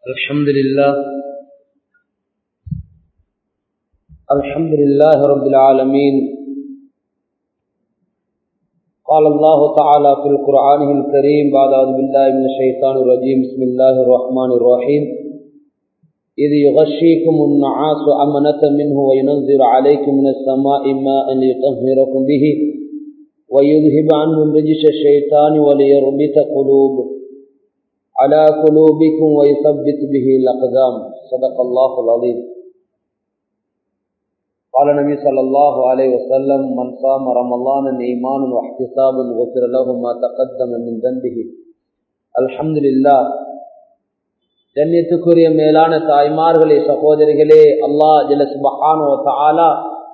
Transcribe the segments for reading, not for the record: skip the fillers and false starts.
الحمد لله رب العالمين. قال الله تعالى في القرآن الكريم بعد أعوذ بالله من الشيطان الرجيم بسم الله الرحمن الرحيم إذ يغشيكم النعاس أمنة منه وينزل عليكم من السماء ماء ليطهركم به ويذهب عنهم رجس الشيطان وليربط على قلوبكم ويثبت به الأقدام. صدق الله العظيم. قال النبي صلى الله عليه وسلم من صام رمضان إيمانا واحتسابا غفر له ما تقدم من ذنبه. الحمد لله. ஜன்னத்துக்குரிய மேலான தாய்மார்களே, சகோதரிகளே, அல்லாஹ் ஜல்ல சுப்ஹானஹு வ தஆலா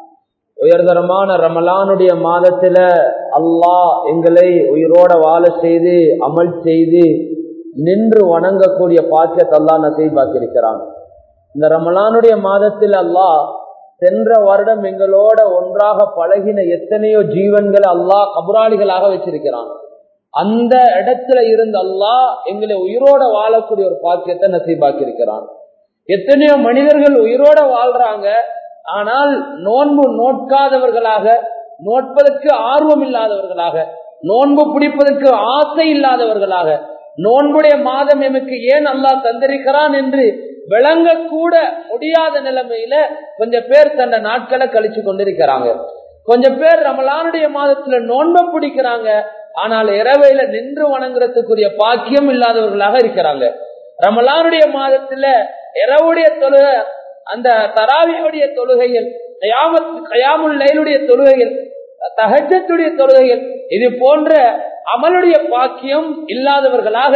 உயர்தரமான ரமலானுடைய மாதத்துல அல்லாஹ் எங்களை உயிரோட வாழ செய்து அமல் செய்து நின்று வணங்கக்கூடிய பாக்கியத்தை அல்லாஹ் நசீபாக்கியிருக்கிறான். இந்த ரமலானுடைய மாதத்தில் அல்லாஹ் சென்ற வருடம் எங்களோட ஒன்றாக பழகின எத்தனையோ ஜீவன்களை அல்லாஹ் கபராளிகளாக வச்சிருக்கிறான். அந்த இடத்துல இருந்து அல்லாஹ் எங்களை உயிரோட வாழக்கூடிய ஒரு பாக்கியத்தை நசீபாக்கியிருக்கிறான். எத்தனையோ மனிதர்கள் உயிரோட வாழ்றாங்க, ஆனால் நோன்பு நோட்காதவர்களாக, நோட்பதற்கு ஆர்வம் இல்லாதவர்களாக, நோன்பு பிடிப்பதற்கு ஆசை இல்லாதவர்களாக, நோன்புடைய மாதம் எமக்கு ஏன் அல்லாஹ் தந்திருக்கிறான் என்று விளங்க கூட முடியாத நிலைமையில கொஞ்சம் பேர் தன்னை நாட்களை கழிச்சு கொண்டிருக்கிறாங்க. கொஞ்சம் பேர் ரமலானுடைய மாதத்துல நோன்பை பிடிக்கிறாங்க, ஆனால் இரவையில நின்று வணங்குறதுக்குரிய பாக்கியம் இல்லாதவர்களாக இருக்கிறாங்க. ரமலானுடைய மாதத்துல இரவுடைய தொழுகை, அந்த தராவியுடைய தொழுகைகள், கயாமுல் லைலுடைய தொழுகைகள், தஹஜ்ஜுடைய தொழுகைகள், இது போன்ற அமலுடைய பாக்கியம் இல்லாதவர்களாக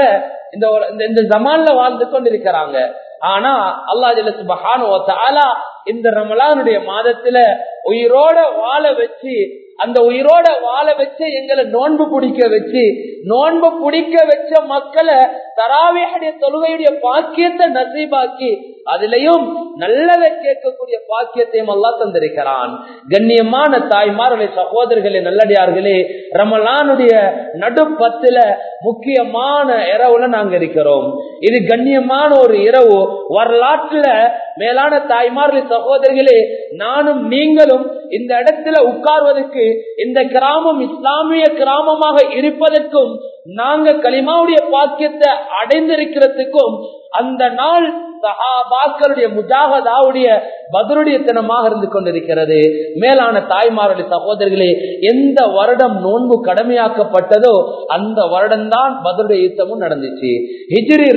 இந்த ஜமான்ல வாழ்ந்து கொண்டிருக்கிறாங்க. ஆனா அல்லாஹ் ஜல்ல சுப்ஹானஹு வ தஆலா இந்த ரமலானுடைய மாதத்துல உயிரோட வாழ வச்சு, அந்த உயிரோட வாழ வச்ச எங்களை நோன்பு பிடிக்க வச்சு, நோன்பு பிடிக்க வச்ச மக்களை தராவியுடைய தொழுகையுடைய பாக்கியத்தை நசீபாக்கி அதிலையும் நல்லதை கேட்கக்கூடிய பாக்கியத்தையும் அல்லாஹ் தந்திருக்கிறான். கண்ணியமான தாய்மார்களே, சகோதரர்களே, நல்லடியார்களே, ரமலானுடைய நடுப்பத்துல முக்கியமான இரவுல நாங்க இருக்கிறோம். இது கண்ணியமான ஒரு இரவு. வரலாற்றுல மேலான தாய்மார்களே, சகோதரிகளே, நானும் நீங்களும் இந்த இடத்துல உட்கார்வதற்கு, இந்த கிராமம் இஸ்லாமிய கிராமமாக இருப்பதற்கும், நாங்க கலிமாவுடைய பாக்கியத்தை அடைந்திருக்கிறதுக்கும் அந்த நாள் சஹாபாக்களுடைய முஜாஹதாவுடைய பத்ருடைய தினமாக இருந்து கொண்டிருக்கிறது. மேலான தாய்மார்களுடைய சகோதரர்களே, எந்த வருடம் நோன்பு கடமையாக்கப்பட்டதோ அந்த வருடம் தான் பத்ருடைய யுத்தமும் நடந்துச்சு. ஹிஜ்ரி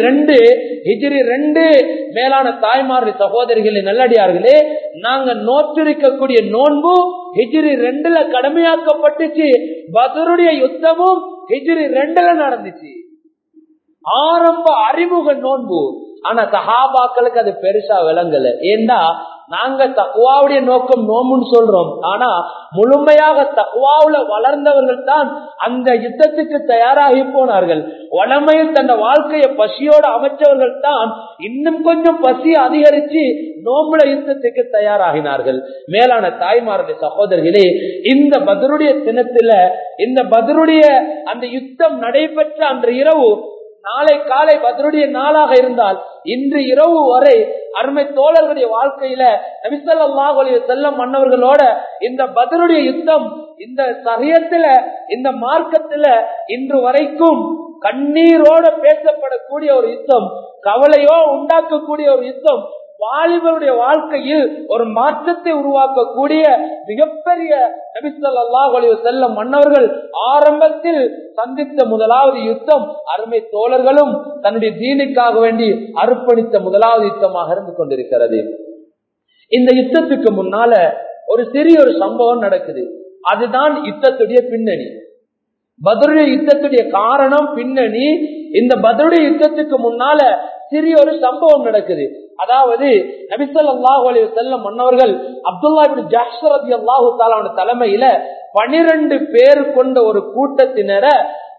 2 மேலான தாய்மார்களுடைய சகோதரிகளே, நல்லடியார்களே, நாங்க நோற்றிருக்கக்கூடிய நோன்பு ஹிஜ்ரி 2 கடமையாக்கப்பட்டுச்சு. பத்ருடைய யுத்தமும் ஹிஜ்ரி 2 நடந்துச்சு. ஆரம்ப அறிமுக நோன்பு. ஆனா சஹாபாக்களுக்கு அது பெருசா விளங்கல. ஏன்னா நாங்க தக்வாவுடைய நோக்கம் நோம்புன்னு சொல்றோம், ஆனா முழுமையாக தக்வாவுல வளர்ந்தவர்கள் தான் அந்த யுத்தத்துக்கு தயாராகி போனார்கள். வளமையில் தன் வாழ்க்கையை பசியோட அமைச்சவர்கள் தான் இன்னும் கொஞ்சம் பசி அதிகரிச்சு நோம்புல யுத்தத்துக்கு தயாராகினார்கள். மேலான தாய்மார்களுடைய சகோதரர்களே, இந்த பத்ருடைய தினத்துல, இந்த பத்ருடைய அந்த யுத்தம் நடைபெற்ற அன்று இரவு, நாளை காலை பத்ருடைய நாளாக இருந்தால் இன்று இரவு வரை அருமை தோழர்களுடைய வாழ்க்கையில நபி ஸல்லல்லாஹு அலைஹி வஸல்லம் மன்னவர்களோட இந்த பத்ருடைய யுத்தம், இந்த சரியத்துல, இந்த மார்க்கத்துல இன்று வரைக்கும் கண்ணீரோட பேசப்படக்கூடிய ஒரு யுத்தம், கவலையோ உண்டாக்கக்கூடிய ஒரு யுத்தம், வாலிபருடைய வாழ்க்கையில் ஒரு மாற்றத்தை உருவாக்கக்கூடிய மிகப்பெரிய நபி ஸல்லல்லாஹு அலைஹி வஸல்லம் மன்னவர்கள் ஆரம்பத்தில் சந்தித்த முதலாவது யுத்தம், அருமை தோழர்களும் தன்னுடைய தீனுக்காக வேண்டி அர்ப்பணித்த முதலாவது யுத்தமாக இருந்து கொண்டிருக்கிறது. இந்த யுத்தத்துக்கு முன்னால ஒரு சிறிய ஒரு சம்பவம் நடக்குது. அதுதான் யுத்தத்துடைய பின்னணி. பத்ருடைய யுத்தத்துடைய காரணம், பின்னணி. இந்த பத்ருடைய யுத்தத்துக்கு முன்னால சிறிய ஒரு சம்பவம் நடக்குது. அதாவது நபி ஸல்லல்லாஹு அலைஹி வஸல்லம் மன்னவர்கள் அப்துல்லா இப்னு ஜஹ்ஷ் ரலியல்லாஹு தஆலா தலைமையில 12 பேர் கொண்ட ஒரு கூட்டத்தினரை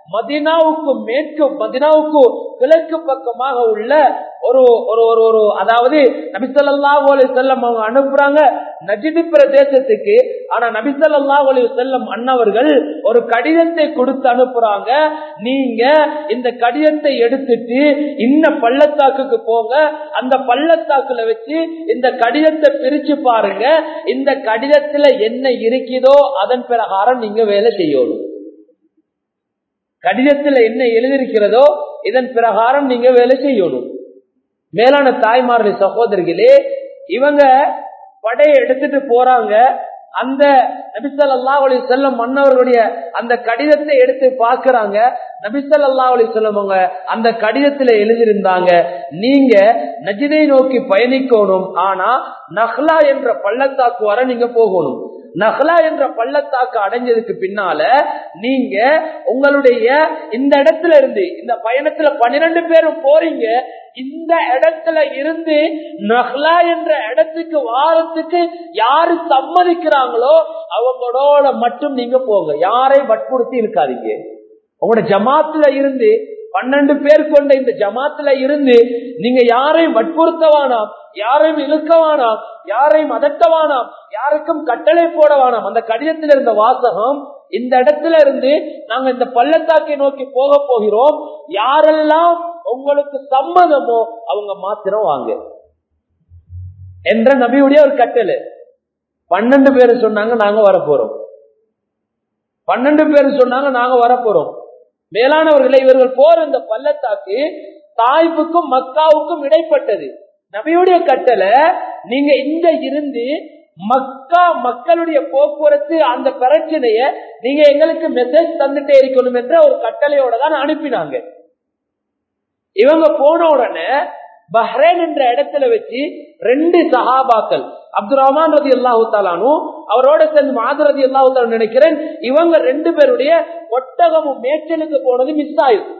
மதீனாவுக்கு மதீனாவுக்கு கிழக்கு பக்கமாக உள்ள ஒரு ஒரு ஒரு அதாவது நபி ஸல்லல்லாஹு அலைஹி வஸல்லம் அவங்க அனுப்புறாங்க நஜ்த் பிரதேசத்துக்கு. ஆனா நபி ஸல்லல்லாஹு அலைஹி வஸல்லம் அன்னவர்கள் ஒரு கடிதத்தை கொடுத்து அனுப்புறாங்க. நீங்க இந்த கடிதத்தை எடுத்துட்டு இன்ன பள்ளத்தாக்குக்கு போங்க, அந்த பள்ளத்தாக்குல வச்சு இந்த கடிதத்தை பிரிச்சு பாருங்க, இந்த கடிதத்துல என்ன இருக்குதோ அதன் பிரகாரம் நீங்க வேலை செய்யணும். கடிதத்துல என்ன எழுதியிருக்கிறதோ இதன் பிரகாரம் நீங்க வேலை செய்யணும். மேலான தாய்மார்களே சகோதரிகளே, இவங்க படையை எடுத்துட்டு போறாங்க. அந்த நபி ஸல்லல்லாஹு அலைஹி வஸல்லம் மன்னவர்களுடைய அந்த கடிதத்தை எடுத்து பாக்குறாங்க. நபி ஸல்லல்லாஹு அலைஹி வஸல்லம் அந்த கடிதத்துல எழுதியிருந்தாங்க, நீங்க நஜ்தை நோக்கி பயணிக்கணும், ஆனா நஹ்லா என்ற பள்ளத்தாக்கு வர நீங்க போகணும். நஹ்லா என்ற பள்ளத்தாக்கு அடைஞ்சதுக்கு பின்னால நீங்க உங்களுடைய இந்த இடத்துல இருந்து, இந்த பயணத்துல 12 பேரும் போறீங்க, இந்த இடத்துல இருந்து நஹ்லா என்ற இடத்துக்கு வாரத்துக்கு யாரு சம்மதிக்கிறாங்களோ அவங்களோட மட்டும் நீங்க போங்க, யாரையும் வற்புறுத்தி இருக்காதீங்க. உங்களோட ஜமாத்துல இருந்து 12 பேர் கொண்ட இந்த ஜமாத்துல இருந்து நீங்க யாரையும் வற்புறுத்த வேணாம், யாரையும் இழுக்க வேணாம், யாரையும் அதட்ட வேணாம், யாருக்கும் கட்டளை போட வேணாம். அந்த கடிதத்தில் இருந்த வாசகம், இந்த இடத்துல இருந்து நாங்க இந்த பள்ளத்தாக்கை நோக்கி போக போகிறோம், யாரெல்லாம் உங்களுக்கு சம்மதமோ அவங்க மாத்திரம் வாங்க என்ற நபியுடைய ஒரு கட்டளை. 12 பேர் சொன்னாங்க நாங்க வரப்போறோம், 12 பேர் சொன்னாங்க நாங்க வரப்போறோம். மேலானவர்களை, இவர்கள் போற இந்த பள்ளத்தாக்கு தாய்ப்புக்கும் மக்காவுக்கும் இடைப்பட்டது. நபியுடைய கட்டளை, நீங்க இங்க இருந்து மக்கா மக்களுடைய போக்குவரத்து அந்த பிரச்சனைய நீங்க எங்களுக்கு மெசேஜ் தந்துட்டே இருக்கணும் என்ற ஒரு கட்டளையோட தான் அனுப்பினாங்க. இவங்க போன உடனே பஹ்ரைன் என்ற இடத்துல வச்சு 2 சஹாபாக்கள், அப்துல் ரஹ்மான் ரலியல்லாஹு தஆலா அன்ஹு அவரோட சேர்ந்து முஆத் ரலியல்லாஹு தஆலா நினைக்கிறேன், இவங்க 2 பேருடைய ஒட்டகமும் மேய்ச்சலுக்கு போனது மிஸ் ஆயிருக்கு.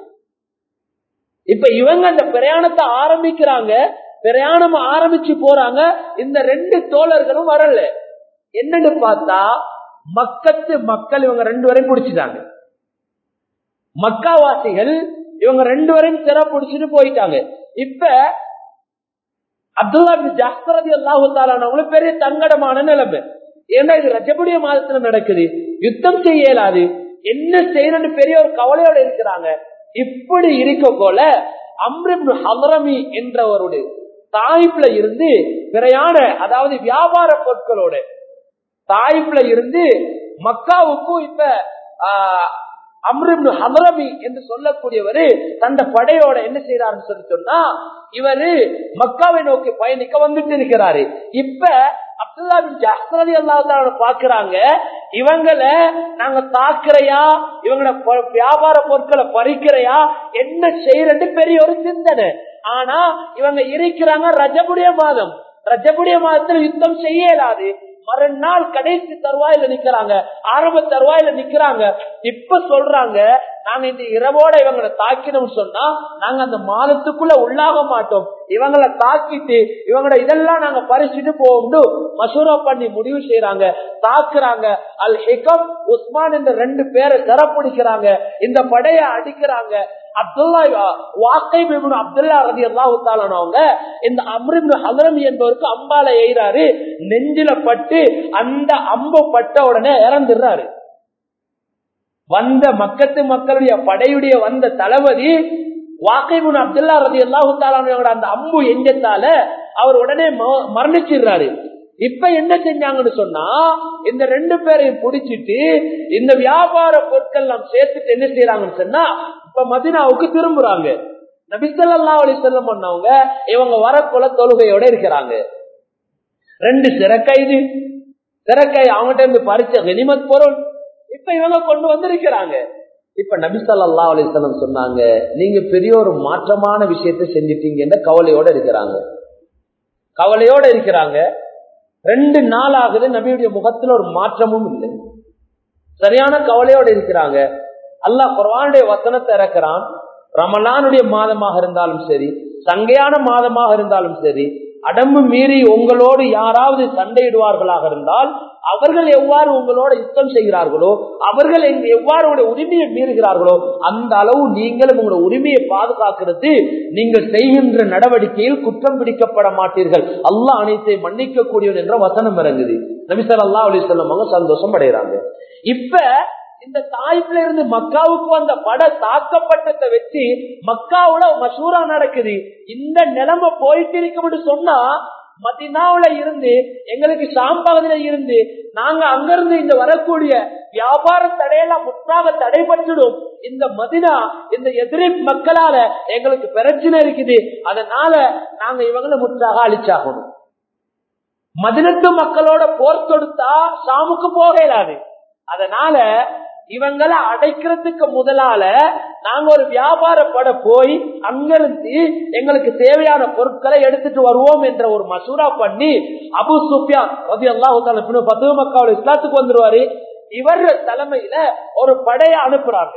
இப்ப இவங்க அந்த பிரயாணத்தை ஆரம்பிக்கிறாங்க, பிரயாணம் ஆரம்பிச்சு போறாங்க. இந்த 2 தோழர்களும் வரல. என்னன்னு பார்த்தா மக்கத்து மக்கள் இவங்க 2 பேரையும் பிடிச்சிட்டாங்க. மக்காவாசிகள் இவங்க 2 பேரையும் சிறை பிடிச்சிட்டு போயிட்டாங்க. இப்ப அப்துல்லா பின் ஜஹ்ர் ரலியல்லாஹு தஆலா அவங்களுக்கு பெரிய தங்கடமான நிலைமை. ஏன்னா இது ரஜபுடைய மாதத்துல நடக்குது, யுத்தம் செய்ய இயலாது, என்ன செய்யணும்னு பெரிய ஒரு கவலையோட இருக்கிறாங்க. இப்படி இருக்க போல அம்ர் இப்னு ஹத்ரமி என்றவருடைய தாயிப்ல இருந்து பிரயாண, அதாவது வியாபார பொருட்களோட தாயிப்ல இருந்து மக்காவுக்கு இப்ப அம்ர் இப்னு ஹத்ரமி என்று சொல்லக்கூடியவரு தந்த படையோட என்ன செய்யறாருன்னு சொல்லி சொன்னா, இவரு மக்காவை நோக்கி பயணிக்க வந்துட்டு இருக்கிறாரு. இப்ப அப்துல்லா பின் ஜஹ்ர் ரலியல்லாஹு தஆலா பாக்குறாங்க, இவங்களை நாங்க தாக்குறையா, இவங்களோட வியாபார பொருட்களை பறிக்கிறையா, என்ன செய்யறது பெரிய ஒரு சிந்தனை. ஆனா இவங்க இருக்கிறாங்க ரஜபுடைய மாதம், ரஜபுடைய மாதத்துல யுத்தம் செய்ய இயலாது. மறுநாள் கடைசி தருவாயில நிக்கிறாங்க, ஆரம்ப தருவாயில நிக்கிறாங்க. இப்ப சொல்றாங்க, நாங்க இந்த இரவோட இவங்களை தாக்கினோம் சொன்னா நாங்க அந்த மாதத்துக்குள்ள உள்ளாக மாட்டோம், இவங்களை தாக்கிட்டு இவங்களோட இதெல்லாம் நாங்க பறிச்சுட்டு போவோம்னு மசூரா பண்ணி முடிவு செய்யறாங்க. தாக்குறாங்க. அல் ஹிகம், உஸ்மான் என்ற 2 பேரை சிறப்பிடிக்கிறாங்க. இந்த படையை அடிக்கிறாங்க. அப்துல்லா வாக்கைப் இப்னு அப்துல்லா ரலியல்லாஹு தஆலா அவங்க இந்த அம்ர் இப்னு ஹத்ரமி என்பவருக்கு அம்பால எய்றாரு. நெஞ்சில பட்டு அந்த அம்பு பட்ட உடனே இறந்துடுறாரு. வந்த மக்கத்து மக்களுடைய படையுடைய வந்த தளபதி வாக்கைப் இப்னு அப்துல்லா ரலியல்லாஹு தஆலா அந்த அம்பு எஞ்சத்தால அவர் உடனே மரணிச்சிடுறாரு. இப்ப என்ன செஞ்சாங்கன்னு சொன்னா, இந்த 2 பேரையும் பிடிச்சிட்டு இந்த வியாபார பொருட்கள் எல்லாம் சேர்த்துட்டு என்ன செய்யறாங்கன்னு சொன்னா, இப்ப மதீனாவுக்கு திரும்புறாங்க. நபி ஸல்லல்லாஹு அலைஹி வஸல்லம் சொன்னவங்க இவங்க வரக்குள்ள தொழுகையோட இருக்கிறாங்க. 2 சிறக்கைது அவங்ககிட்ட இருந்து பறிச்ச கனிமத் பொருள் இப்ப இவங்க கொண்டு வந்திருக்கிறாங்க. இப்ப நபி ஸல்லல்லாஹு அலைஹி வஸல்லம் சொன்னாங்க, நீங்க பெரிய ஒரு மாற்றமான விஷயத்தை செஞ்சிட்டீங்கன்ற கவலையோட இருக்கிறாங்க. 2 நாள் ஆகுது, நபியுடைய முகத்துல ஒரு மாற்றமும் இல்லை, சரியான கவலையோட இருக்கிறாங்க. அல்லாஹ் குர்ஆனுடைய வசனத்தை இறக்குறான். ரமலானுடைய மாதமாக இருந்தாலும் சரி, சங்கையான மாதமாக இருந்தாலும் சரி, அடம்பு மீறி உங்களோடு யாராவது சண்டையிடுவார்களாக இருந்தால் அவர்கள் எவ்வாறு உங்களோட யுத்தம் செய்கிறார்களோ, அவர்கள் எவ்வாறு உங்களுடைய உரிமையை மீறுகிறார்களோ, அந்த அளவு நீங்களும் உங்களுடைய உரிமையை பாதுகாக்கிறது நீங்கள் செய்கின்ற நடவடிக்கையில் குற்றம் பிடிக்கப்பட மாட்டீர்கள். அல்லாஹ் அனைத்தை மன்னிக்க கூடியவன் என்ற வசனம் இறங்குது. நபி ஸல்லல்லாஹு அலைஹி வஸல்லம் அவங்க சந்தோஷம் அடைகிறாங்க. இப்ப இந்த தாயிப்ல இருந்து மக்காவுக்கு வந்த பட தாக்கப்பட்டதை வச்சு மக்காவுல மஷூரா நடக்குது. இந்த நிலைமை போயிட்டு இருக்கும்னு சொன்னா, மதீனாவுல இருந்து எங்களுக்கு ஷாம் பகுதியில இருந்து நாங்க அங்கிருந்து இந்த வரக்கூடிய வியாபார தடையெல்லாம் முற்றாக தடைபட்டுடும். இந்த மதீனா இந்த எதிரி மக்களால எங்களுக்கு பிரச்சனை இருக்குது. அதனால நாங்க இவங்களை முற்றாக அழிச்சாகணும். மதீனத்து மக்களோட போர் தொடுத்தா ஷாமுக்கு போக இயலாது. அதனால இவங்களை அடைக்கிறதுக்கு முதலால நாங்க ஒரு வியாபார பட போய் அங்கிருந்து எங்களுக்கு தேவையான பொருட்களை எடுத்துட்டு வருவோம் என்ற ஒரு மசூரா பண்ணி அபூ சுஃபியான் ரலியல்லாஹு தஆலா ஃபத்ஹு மக்காவுல இஸ்லாத்துக்கு வந்துருவாரு. இவர் தலைமையில ஒரு படையை அனுப்புறாங்க.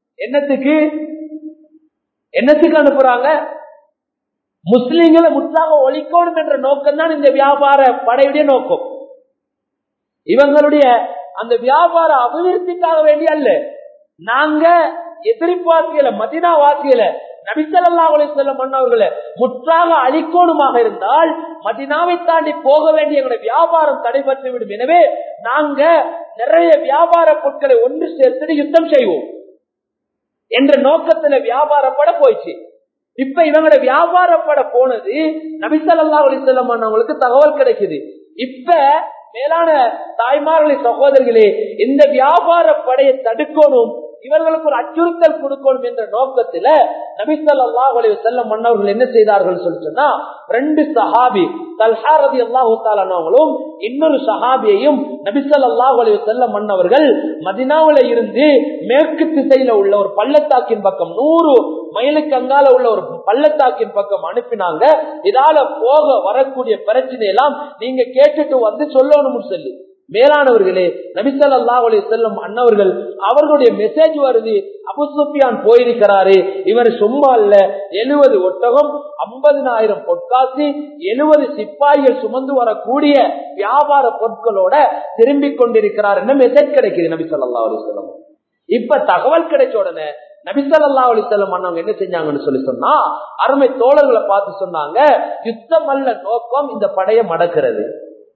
என்னத்துக்கு அனுப்புறாங்க? முஸ்லிம்களை முற்றாக ஒழிக்கணும் என்ற நோக்கம் தான் இந்த வியாபார படையுடைய நோக்கம். இவங்களுடைய அந்த வியாபார அபிவிருத்திக்காக வேண்டிய அல்ல. நாங்க எதிர்பார்க்கல மதீனா வாசியில நபி ஸல்லல்லாஹு அலைஹி வஸல்லம் அன்னவர்களை முற்றாக அழிக்கோணுமாக இருந்தால் மதீனாவை தாண்டி போக வேண்டிய எங்களுடைய வியாபாரம் தடைபட்டு விடும். எனவே நாங்க நிறைய வியாபார பொருட்களை ஒன்று சேர்த்து யுத்தம் செய்வோம் என்ற நோக்கத்துல வியாபாரப்பட போயிடுச்சு. இப்ப இவங்களோட வியாபாரப்பட போனது நபி ஸல்லல்லாஹு அலைஹி வஸல்லம் அன்னவங்களுக்கு தகவல் கிடைக்குது. இப்ப மேலான தாய்மார்களே, சகோதரர்களே, இந்த வியாபார படையை தடுக்கணும், இவர்களுக்கு ஒரு அச்சுறுத்தல் கொடுக்கணும் என்ற நோக்கத்துல நபி ஸல்லல்லாஹு அலைஹி வஸல்லம் மன்னவர்கள் என்ன செய்தார்கள் சொன்னா, 2 சஹாபி தல்ஹா ரலியல்லாஹு தஆலா அன்ஹுவும் இன்னொரு சஹாபியையும் நபி ஸல்லல்லாஹு அலைஹி வஸல்லம் மன்னவர்கள் மதீனாவுல இருந்து மேற்கு திசையில உள்ள ஒரு பள்ளத்தாக்கின் பக்கம் 100 மைலுக்கு அங்கால உள்ள ஒரு பள்ளத்தாக்கின் பக்கம் அனுப்பினாங்க. இதால போக வரக்கூடிய பிரச்சனை எல்லாம் நீங்க கேட்டுட்டு வந்து சொல்லணும்னு சொல்லி. மேலானவர்களே, நபி ஸல்லல்லாஹு அலைஹி வஸல்லம் அன்னவர்கள் அவர்களுடைய மெசேஜ் வருது, அபூ சுஃபியான் போயிருக்கிறாரு. இவர் சும்மா இல்ல, 70 ஒட்டகம், 50,000 பொற்காசு, 70 சிப்பாய்கள் சுமந்து வரக்கூடிய வியாபார பொருட்களோட திரும்பிக் கொண்டிருக்கிறார் என்ன மெசேஜ் கிடைக்குது நபி ஸல்லல்லாஹு அலைஹி வஸல்லம். இப்ப தகவல் கிடைச்ச உடனே நபி ஸல்லல்லாஹு அலைஹி வஸல்லம் அன்னவங்க என்ன செஞ்சாங்கன்னு சொல்லி சொன்னா, அருமை தோழர்களை பார்த்து சொன்னாங்க, யுத்தம் அல்ல நோக்கம், இந்த படையை மடக்கிறது.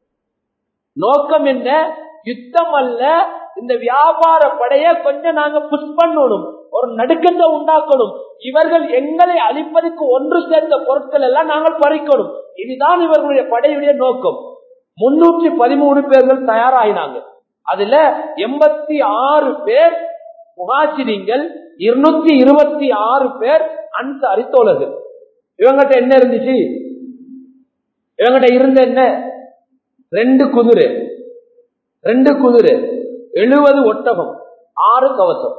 நோக்கம் என்ன? யுத்தம் அல்ல, இந்த வியாபார படைய கொஞ்சம் நாங்க புஷ் பண்ணணும், ஒரு நடுக்கத்தை உண்டாக்கணும். இவர்கள் எங்களை அழிப்பதற்கு ஒன்று சேர்ந்த பொருட்கள் எல்லாம் நாங்கள் பறிக்கணும். இதுதான் இவர்களுடைய படையுடைய நோக்கம். 313 பேர்கள் தயாராகினாங்க. அதுல 86 பேர் முஹாஜிரீன்கள், 226 பேர் அன்சாரி தோழர்கள். இவங்கிட்ட என்ன இருந்துச்சு? இவங்கிட்ட இருந்த என்ன? 2 குதிரை, 70 ஒட்டகம், 6 கவசம்.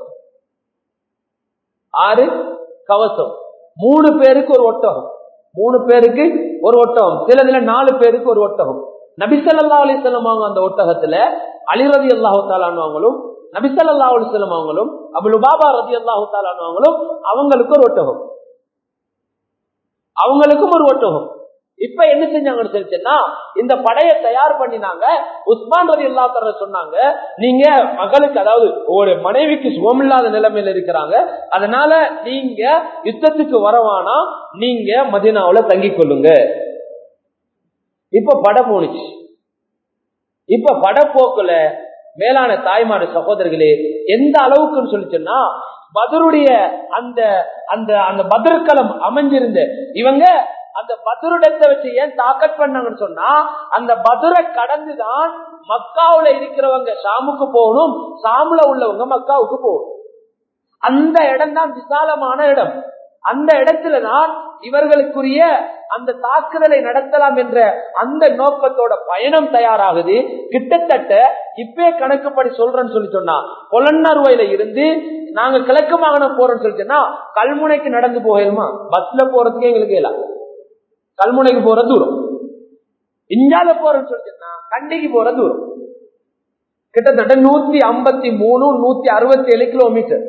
3 பேருக்கு ஒரு ஒட்டகம், 3 பேருக்கு ஒரு ஒட்டகம், சிலதுல 4 பேருக்கு ஒரு ஒட்டகம். நபி ஸல்லல்லாஹு அலைஹி வஸல்லம் அவங்க அந்த ஒட்டகத்துல அலி ரலியல்லாஹு தஆலா அன்ஹுவும் நபி ஸல்லல்லாஹு அலைஹி வஸல்லம் அவங்களும் அபூ லுபாபா ரலியல்லாஹு தஆலா அன்ஹுவும் அவங்களுக்கு ஒரு ஒட்டகம், அவங்களுக்கும் ஒரு ஒட்டகம். இப்ப என்ன செஞ்சாங்கன்னு சொல்லிச்சுன்னா, இந்த படையை தயார் பண்ணினாங்க. உஸ்மான் ரலியல்லாஹு தஆலா சொன்னாங்க, நீங்க மகளுக்கு, அதாவது ஒரு மனைவிக்கு சுகமில்லாத நிலைமையில இருக்கிறாங்க, அதனால நீங்க யுத்தத்துக்கு வரவானா, நீங்க மதீனாவுல தங்கிக் கொள்ளுங்க. இப்ப படை போனுச்சு. இப்ப படை போக்குல மேலான தாய்மார் சகோதரர்களே, எந்த அளவுக்குன்னு சொல்லிச்சுன்னா, பத்ருடைய அந்த அந்த அந்த பத்ர்களம் அமைஞ்சிருந்த இவங்க அந்த பத்ருடத்தை வச்சு ஏன் தாக்கத் பண்ணாங்கன்னு சொன்னா, அந்த பத்ரை கடந்துதான் மக்காவுல இருக்கிறவங்க ஷாமுக்கு போகணும், ஷாமுல உள்ளவங்க மக்காவுக்கு போகணும். அந்த இடம் தான் விசாலமான இடம். அந்த இடத்துலதான் இவர்களுக்குரிய அந்த தாக்குதலை நடத்தலாம் என்ற அந்த நோக்கத்தோட பயணம் தயாராகுது. கிட்டத்தட்ட இப்பே கணக்குப்படி சொல்றேன்னு சொல்லி சொன்னா, பொலன்னறுவையில இருந்து நாங்க கிழக்கு மாகாணம் போறோம்னு சொல்லிச்சோன்னா, கல்முனைக்கு நடந்து போகலுமா? பஸ்ல போறதுக்கே எங்களுக்கு இல்ல. கல்முனைக்கு போற தூரம், இஞ்சால போறோம்னு சொல்லிச்சோன்னா கண்டிக்கு போற தூரம் கிட்டத்தட்ட 153 167 கிலோமீட்டர்.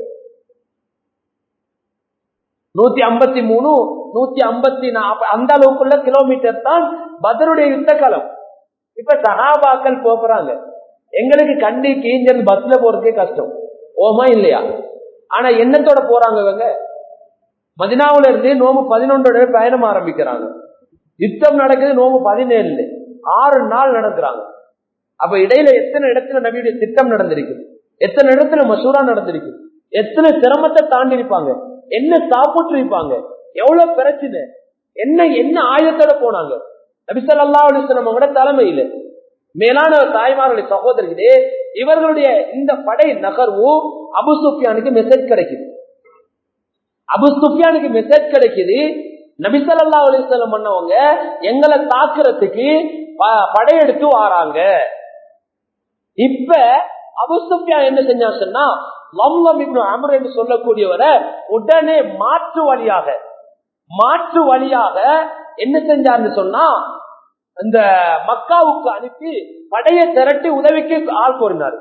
153 154 அந்த அளவுக்குள்ள கிலோமீட்டர் தான் பத்ருடைய யுத்த காலம். இப்ப சஹாபாக்கள் போறாங்க, எங்களுக்கு கண்டி கீஞ்சல் பஸ்ல போறதுக்கே கஷ்டம், ஓமா இல்லையா? ஆனா எண்ணத்தோட போறாங்க இவங்க. மதினாவுல இருந்து நோம்பு 11 பயணம் ஆரம்பிக்கிறாங்க. யுத்தம் நடக்குது நோம்பு 17, 6 நாள் நடக்கிறாங்க. அப்ப இடையில எத்தனை இடத்துல நபியுடைய திட்டம் நடந்திருக்கு, எத்தனை இடத்துல மசூரா நடந்திருக்கு, எத்தனை சிரமத்தை தாண்டி இருப்பாங்க, என்ன சாப்பிட்டு இருப்பாங்க, எவ்வளவு பிரச்சனை, என்ன என்ன ஆயுதத்தோட போனாங்க. நபி ஸல்லல்லாஹு அலைஹி வஸல்லம் அவங்களோட தலைமையில மேலான தாய்மார்களுடைய சகோதரர்களே, இவர்களுடைய இந்த படை நகர்வு அபு சுஃபியானுக்கு மெசேஜ் கிடைக்குது. அபு சுஃபியானுக்கு மெசேஜ் கிடைக்குது, நபி ஸல்லல்லாஹு அலைஹி வஸல்லம் பண்ணவங்க எங்களை தாக்குறதுக்கு படையெடுத்து வாராங்க. இப்ப அபு சுஃபியான் என்ன செஞ்சான்னு சொன்னா, லம்லம் இப்னு அம்ர் என்று சொல்லக்கூடியவரை உடனே மாற்று வழியாக என்ன செஞ்சாருன்னு சொன்னா, இந்த மக்காவுக்கு அனுப்பி படையை திரட்டி உதவிக்கு ஆள் கோரினார்.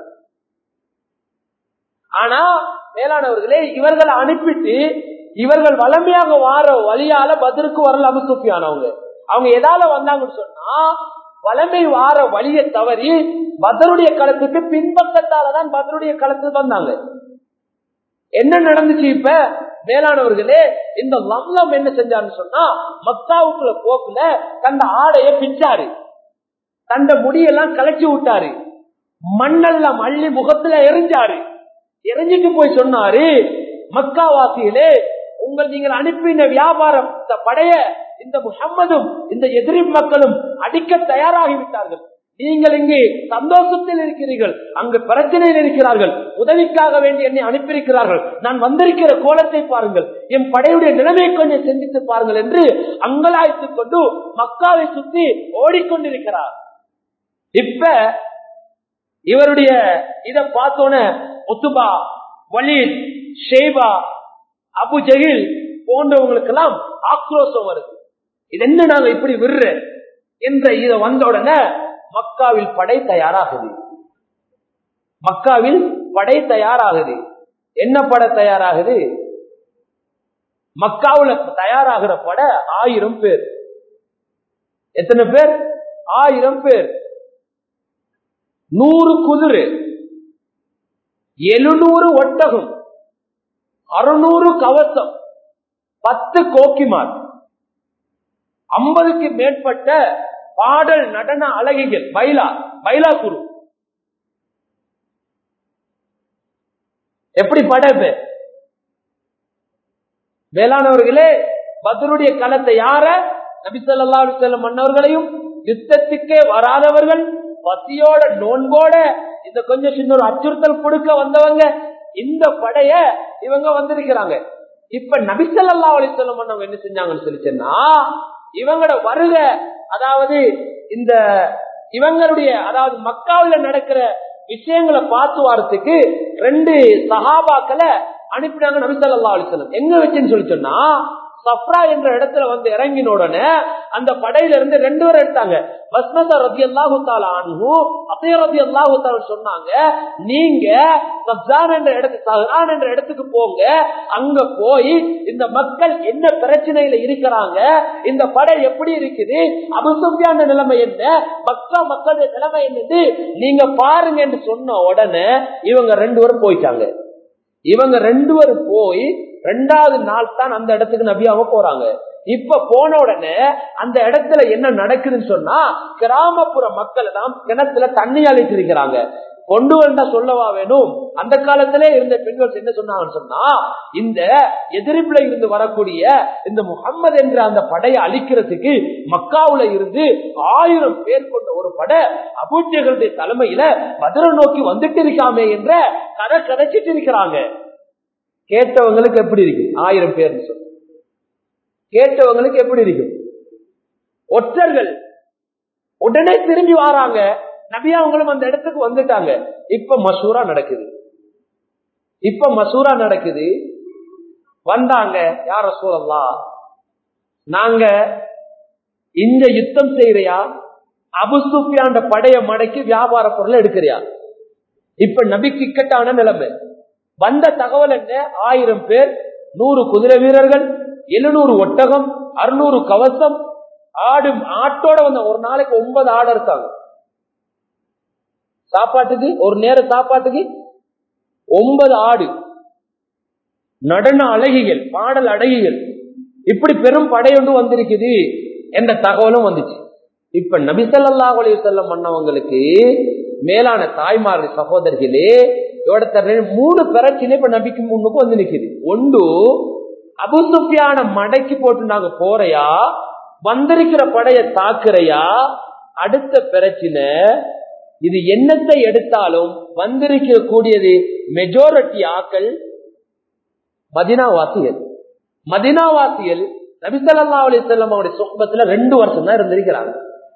ஆனா மேலானவர்களே, இவர்களை அனுப்பிட்டு இவர்கள் வலிமையாக வார வழியால பத்ருக்கு வரல அபு சுஃபியான். அவங்க எதால வந்தாங்கன்னு சொன்னா, வலிமை வார வழியை தவறி பத்ருடைய களத்துக்கு பின்பக்கத்தாலதான் பத்ருடைய களத்துக்கு வந்தாங்க. என்ன நடந்துச்சு இப்ப மேலானவர்களே, இந்த லம்லம் என்ன செஞ்சாருன்னு சொன்னா, மக்காவுக்குள்ள போக்குல தந்த ஆடைய பிச்சாரு, தந்த முடியெல்லாம் கலச்சி விட்டாரு, மண்ணெல்லாம் அள்ளி முகத்துல எரிஞ்சாரு. எரிஞ்சிட்டு போய் சொன்னாரு, மக்காவாசியிலே நீங்கள் அனுப்பின வியாபார படைய இந்த முஹம்மதும் இந்த எதிரி மக்களும் அடிக்க தயாராகிவிட்டார்கள். நீங்கள் இங்கே சந்தோஷத்தில் இருக்கிறீர்கள், அங்கு பிரச்சனையில் இருக்கிறார்கள், உதவிக்காக வேண்டி என்னை அனுப்பியிருக்கிறார்கள், நான் வந்திருக்கிற கோலத்தை பாருங்கள், என் படையுடைய நிலைமையை கொஞ்சம் சிந்தித்து பாருங்கள் என்று அங்கலாய்த்துக் கொண்டு மக்காவை சுற்றி ஓடிக்கொண்டிருக்கிறார். இப்ப இவருடைய இத பார்த்தோன Utba, Walid, Shaiba, Abu Jahl போன்றவங்களுக்கு எல்லாம் ஆக்ரோஷம் வருது. இது என்ன நாங்க இப்படி விடுற என்ற இத வந்த உடனே மக்காவில் படை தயாராகுது. என்ன படை தயாராகுது? மக்காவுல தயாராகிற படை 1000 பேர். எத்தனை பேர்? 1000 பேர். 100 குதிரை, 700 ஒட்டகம், 600 கவசம், 10 கோக்கிமார், 50க்கு மேற்பட்ட பாடல் நடன அழகிகள், பைலா குரு. எப்படி படைப்பு வேளாணவர்களே? பத்ருடைய களத்தை யார? நபி ஸல்லல்லாஹு அலைஹி வஸல்லம் மன்னவர்களையும் யுத்தத்துக்கே வராதவர்கள், பசியோட நோன்போட இந்த கொஞ்சம் சின்ன ஒரு அச்சுறுத்தல் கொடுக்க வந்தவங்க, இந்த படைய இவங்க வந்திருக்கிறாங்க. இப்ப நபி ஸல்லல்லாஹு அலைஹி வஸல்லம் மன்னவங்க என்ன செஞ்சாங்கன்னு சொல்லிச்சேன்னா, இவங்களோட வருக, அதாவது இந்த இவங்களுடைய அதாவது மக்காவில் நடக்கிற விஷயங்களை பார்த்து வரத்துக்கு 2 சஹாபாக்களை அனுப்பினாங்க நபி ஸல்லல்லாஹு அலைஹி வஸல்லம். எங்க வச்சுன்னு சொல்லி சொன்னா, சஃப்ரா என்ற இடத்துல வந்து இறங்கின உடனே அந்த படையில இருந்து 2 பேர் எடுத்தாங்க. வஸ்மத ரலியல்லாஹு தஆலா அன்ஹு, அபீ ரலியல்லாஹு தஆலா சொன்னாங்க, நீங்க சஃப்ரான் என்ற இடத்துக்கு போங்க, அங்க போய் இந்த மக்கள் என்ன பிரச்சனையில இருக்கிறாங்க, இந்த படை எப்படி இருக்குது, அபூ சுஃபியான் நிலைமை என்ன, மக்கா மக்களுடைய நிலைமை என்னது நீங்க பாருங்க என்று சொன்ன உடனே இவங்க 2 பேரும் போயிட்டாங்க. இவங்க 2 பேரும் போய் 2வது நாள் தான் அந்த இடத்துக்கு நபியாக போறாங்க. இப்ப போன உடனே அந்த இடத்துல என்ன நடக்குதுன்னு சொன்னா, கிராமப்புற மக்கள் எல்லாம் கிணத்துல தண்ணி அழைத்திருக்கிறாங்க. கொண்டு வந்தா சொல்லவா வேணும்? அந்த காலத்திலே இருந்த பெண்கள் என்ன சொன்னாங்கன்னு சொன்னா, இந்த எதிர்ப்புல இருந்து வரக்கூடிய இந்த முஹம்மது என்ற அந்த படையை அழிக்கிறதுக்கு மக்காவுல இருந்து 1000 பேர் கொண்ட ஒரு படை அபூஜகளுடைய தலைமையில பத்ரை நோக்கி வந்துட்டு இருக்காமே என்ற கதை கதைச்சிட்டு இருக்கிறாங்க. கேட்டவங்களுக்கு எப்படி இருக்கு? 1000 பேர் சொல்லு, கேட்டவங்களுக்கு எப்படி இருக்கும்? ஒற்றர்கள் உடனே திரும்பி வராங்க, நபி அவங்களும் அந்த இடத்துக்கு வந்துட்டாங்க. இப்ப மசூரா நடக்குது. வந்தாங்க, யார் ரசூலல்லாஹ், நாங்க இந்த யுத்தம் செய்யறியா, அபூ சுஃபியான் படைய மடக்கி வியாபார பொருளை எடுக்கிறியா? இப்ப நபிக்கு இக்கட்டான நிலைமை. வந்த தகவல் என்ன? 1000 பேர், 100 குதிரை வீரர்கள், 700 ஒட்டகம், 600 கவசம், ஆட்டோட வந்த ஒரு நாளைக்கு 9 ஆடு இருக்காங்க. சாப்பாட்டுக்கு, ஒரு நேர சாப்பாட்டுக்கு 9 ஆடு, நடன அழகிகள், பாடல் அழகிகள், இப்படி பெரும் படையொன்று வந்திருக்குது என்ற தகவலும் வந்துச்சு. இப்ப நபி ஸல்லல்லாஹு அலைஹி வஸல்லம் மன்னவங்களுக்கு மேலான தாய்மார்கள் சகோதரர்களே, இவட 3 பிரச்சனை இப்ப நபிக்கு முன்னுக்கு வந்து நிக்குது. ஒன்று, அபூ சுஃபியான மடக்கி போட்டு நாங்க போறையா, வந்திருக்கிற படையை தாக்குறையா. அடுத்த பிரச்சனை, இது என்னத்தை எடுத்தாலும் வந்திருக்க கூடியது மெஜாரிட்டி ஆக்கள் மதீனாவாசிகள். மதீனாவாசிகள் நபி ஸல்லல்லாஹு அலைஹி வஸல்லம் அவருடைய சுஹ்பத்துல 2 வருஷம் தான் இருந்திருக்கிறாங்க.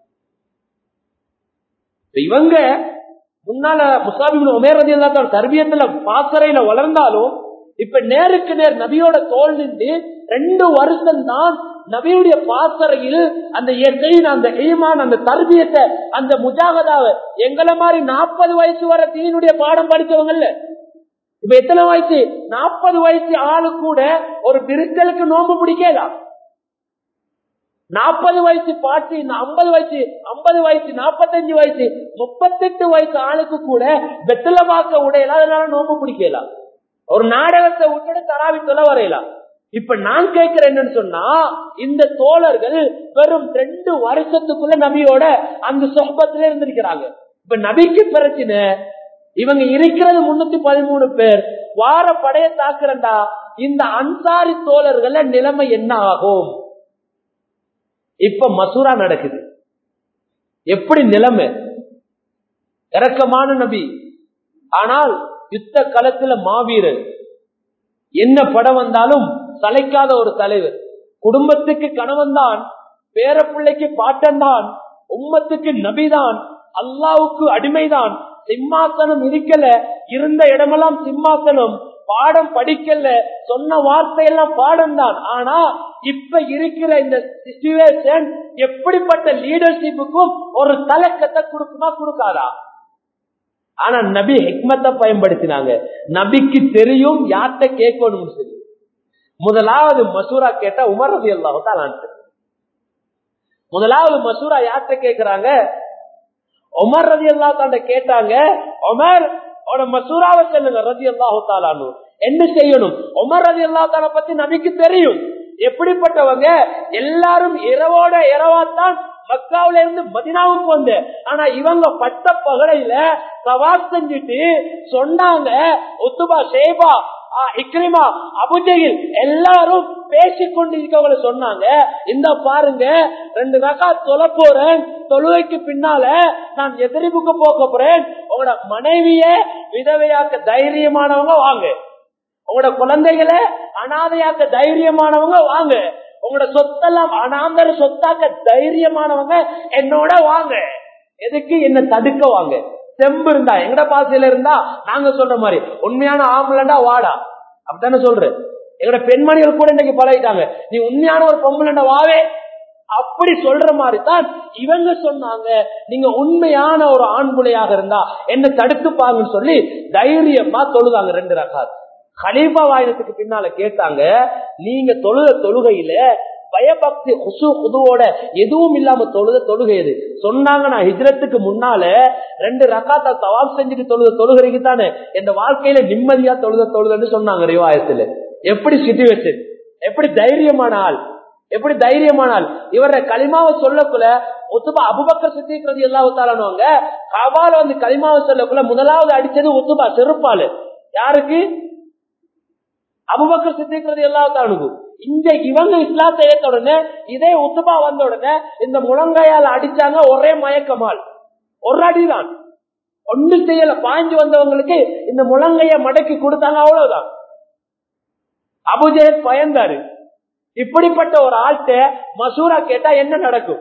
இவங்க முன்னால முஸாப் இப்னு உமைர் ரலியல்லாஹு அன்ஹு தர்பியத்துல பாசறையில வளர்ந்தாலும் இப்ப நேருக்கு நேர் நபியோட தோள் நின்று 2 வருஷம் தான் நபியுடைய பாசறையில் அந்த யகீன், அந்த ஈமான், அந்த தர்பியத்தை, அந்த முஜாஹதாவை எங்களை மாதிரி 40 வயசு வரை தீனுடைய பாடம் படிச்சவங்கல்ல. இப்ப எத்தனை வயசு? 40 வயசு ஆளு கூட ஒரு பிரித்தலுக்கு நோம்பு பிடிக்கலாம். 40 வயசு பாட்டு, 50 வயசு, 50 வயசு, 45 வயசு, 38 வயசு ஆளுக்கு கூட வெத்தலை வாக்க உடையலாம், அதனால நோம்பு பிடிக்கலாம். ஒரு நாடகத்தை விட்டுட்டு தராவி தொலை வரையலாம். இப்ப நான் கேட்கிறேன் என்னன்னு சொன்னா, இந்த தோழர்கள் வெறும் 2 வருஷத்துக்குள்ள நபியோட அந்த சொப்பத்துல இருந்திருக்கிறாங்க. இப்ப நபிக்கு பிரச்சனை, இவங்க இருக்கிறது 313 பேர், வார படைய தாக்குறண்டா இந்த அன்சாரி தோழர்கள் நிலைமை என்ன ஆகும்? இப்ப மசூரா நடக்குது. எப்படி நிலைமை? இரக்கமான நபி, ஆனால் யுத்த களத்துல மாவீரர். என்ன படம் வந்தாலும் சளைக்காத ஒரு தலைவர். குடும்பத்துக்கு கணவன் தான், பேர பிள்ளைக்கு பாட்டன் தான், உம்மத்துக்கு நபிதான், அல்லாவுக்கு அடிமைதான். சிம்மாசனம் இருக்கல, இருந்த இடமெல்லாம் சிம்மாசனம். பாடம் படிக்கல, சொன்ன வார்த்தையெல்லாம் பாடம் தான். ஆனா இப்ப இருக்கிற இந்த சிச்சுவேஷன் எப்படிப்பட்ட லீடர்ஷிப்புக்கும் ஒரு தலக்கத்தை கொடுக்குமா, கொடுக்காதா? ஆனா நபி ஹிக்மத்தை பயன்படுத்தினாங்க. நபிக்கு தெரியும் யார்கிட்ட கேட்கணும் சொல்லி. முதலாவது மசூரா கேட்டா உமர் ரலியல்லாஹு தஆலா அன்ஹு. முதலாவது மசூரா யார்கிட்ட கேட்கிறாங்க? உமர் ரலியல்லாஹு தஆலா கேட்டாங்க. உமர் மசூராவை சொல்லுங்க ரலியல்லாஹு தஆலா அன்ஹு. என்ன செய்யணும்? உமர் ரலியல்லாஹு தஆலா பத்தி நபிக்கு தெரியும். எப்படிப்பட்டவங்க? எல்லாரும் இரவோட இரவாத்தான் மக்காவில இருந்து மதீனாவுக்கு வந்து, ஆனா இவங்க பட்ட பகலையில சவால் செஞ்சுட்டு சொன்னாங்க, உத்துபா, ஷேபா, இக்ரிமா, அபூஜஹில் எல்லாரும் பேசிக்கொண்டிருக்கவங்க சொன்னாங்க, இந்த பாருங்க 2 ரகாத் தொழ போறேன், தொழுகைக்கு பின்னால நான் எதிரிப்புக்கு போக போறேன். உங்களோட மனைவிய விதவையாக்க தைரியமானவங்க வாங்க, உங்களோட குழந்தைகளை அனாதையாக்க தைரியமானவங்க வாங்க, உங்களோட சொத்தெல்லாம் அனாந்தர சொத்தாக்க தைரியமானவங்க என்னோட வாங்க. எதுக்கு? என்ன தடுக்க வாங்க. செம்பு இருந்தா, எங்கட பாசையில இருந்தா நாங்க சொல்ற மாதிரி உண்மையான ஆம்பளண்டா வாடா, அப்படித்தானே சொல்ற. எங்கட பெண்மணிகள் கூட இன்னைக்கு பழகிட்டாங்க, நீ உண்மையான ஒரு பொம்பளண்டா வாவே, அப்படி சொல்ற மாதிரி தான் இவங்க சொன்னாங்க. நீங்க உண்மையான ஒரு ஆண்குலையாக இருந்தா என்ன தடுத்துப்பாங்கன்னு சொல்லி தைரியமா தொழுதாங்க 2 ரகாத். கலீஃபா வாயினத்துக்கு பின்னால கேட்டாங்க, நீங்க தொழுகையில பயபக்தி குதுவோட எதுவும் இல்லாம தொழுகை எது? சொன்னாங்க, நான் ஹிஜ்ரத்துக்கு முன்னால 2 ரகாத்த தவாப் செஞ்சுட்டு தொழுகைக்கு தானே இந்த வாழ்க்கையில நிம்மதியா தொழுதுன்னு சொன்னாங்க ரிவாயத்துல. எப்படி சிச்சுவேஷன், எப்படி தைரியமான ஆள், எப்படி தைரியமானால் இவர களிமாவை சொல்லக்குள்ள உத்துபா அபூபக்கர் சித்திக் ரலியல்லாஹு தஆலானவங்க கபால வந்து களிமாவை சொல்லக்குள்ள முதலாவது அடிச்சது உத்துபா செருப்பால. யாருக்கு? அபூபக்கர் சித்திக் ரலியல்லாஹு தஆலாவுக்கு. இங்க இவங்க இஸ்லாத்தை ஏத்த உடனே இதே உத்துபா வந்த உடனே இந்த முழங்கையால் அடிச்சாங்க, ஒரே மயக்கமால், ஒரு அடிதான், ஒண்ணு செய்யல. பாஞ்சு வந்தவங்களுக்கு இந்த முழங்கைய மடக்கி கொடுத்தாங்க, அவ்வளவுதான். அபூஜஹல் பயந்தாரு. இப்படிப்பட்ட ஒரு ஆள்கிட்ட மசூரா கேட்டா என்ன நடக்கும்?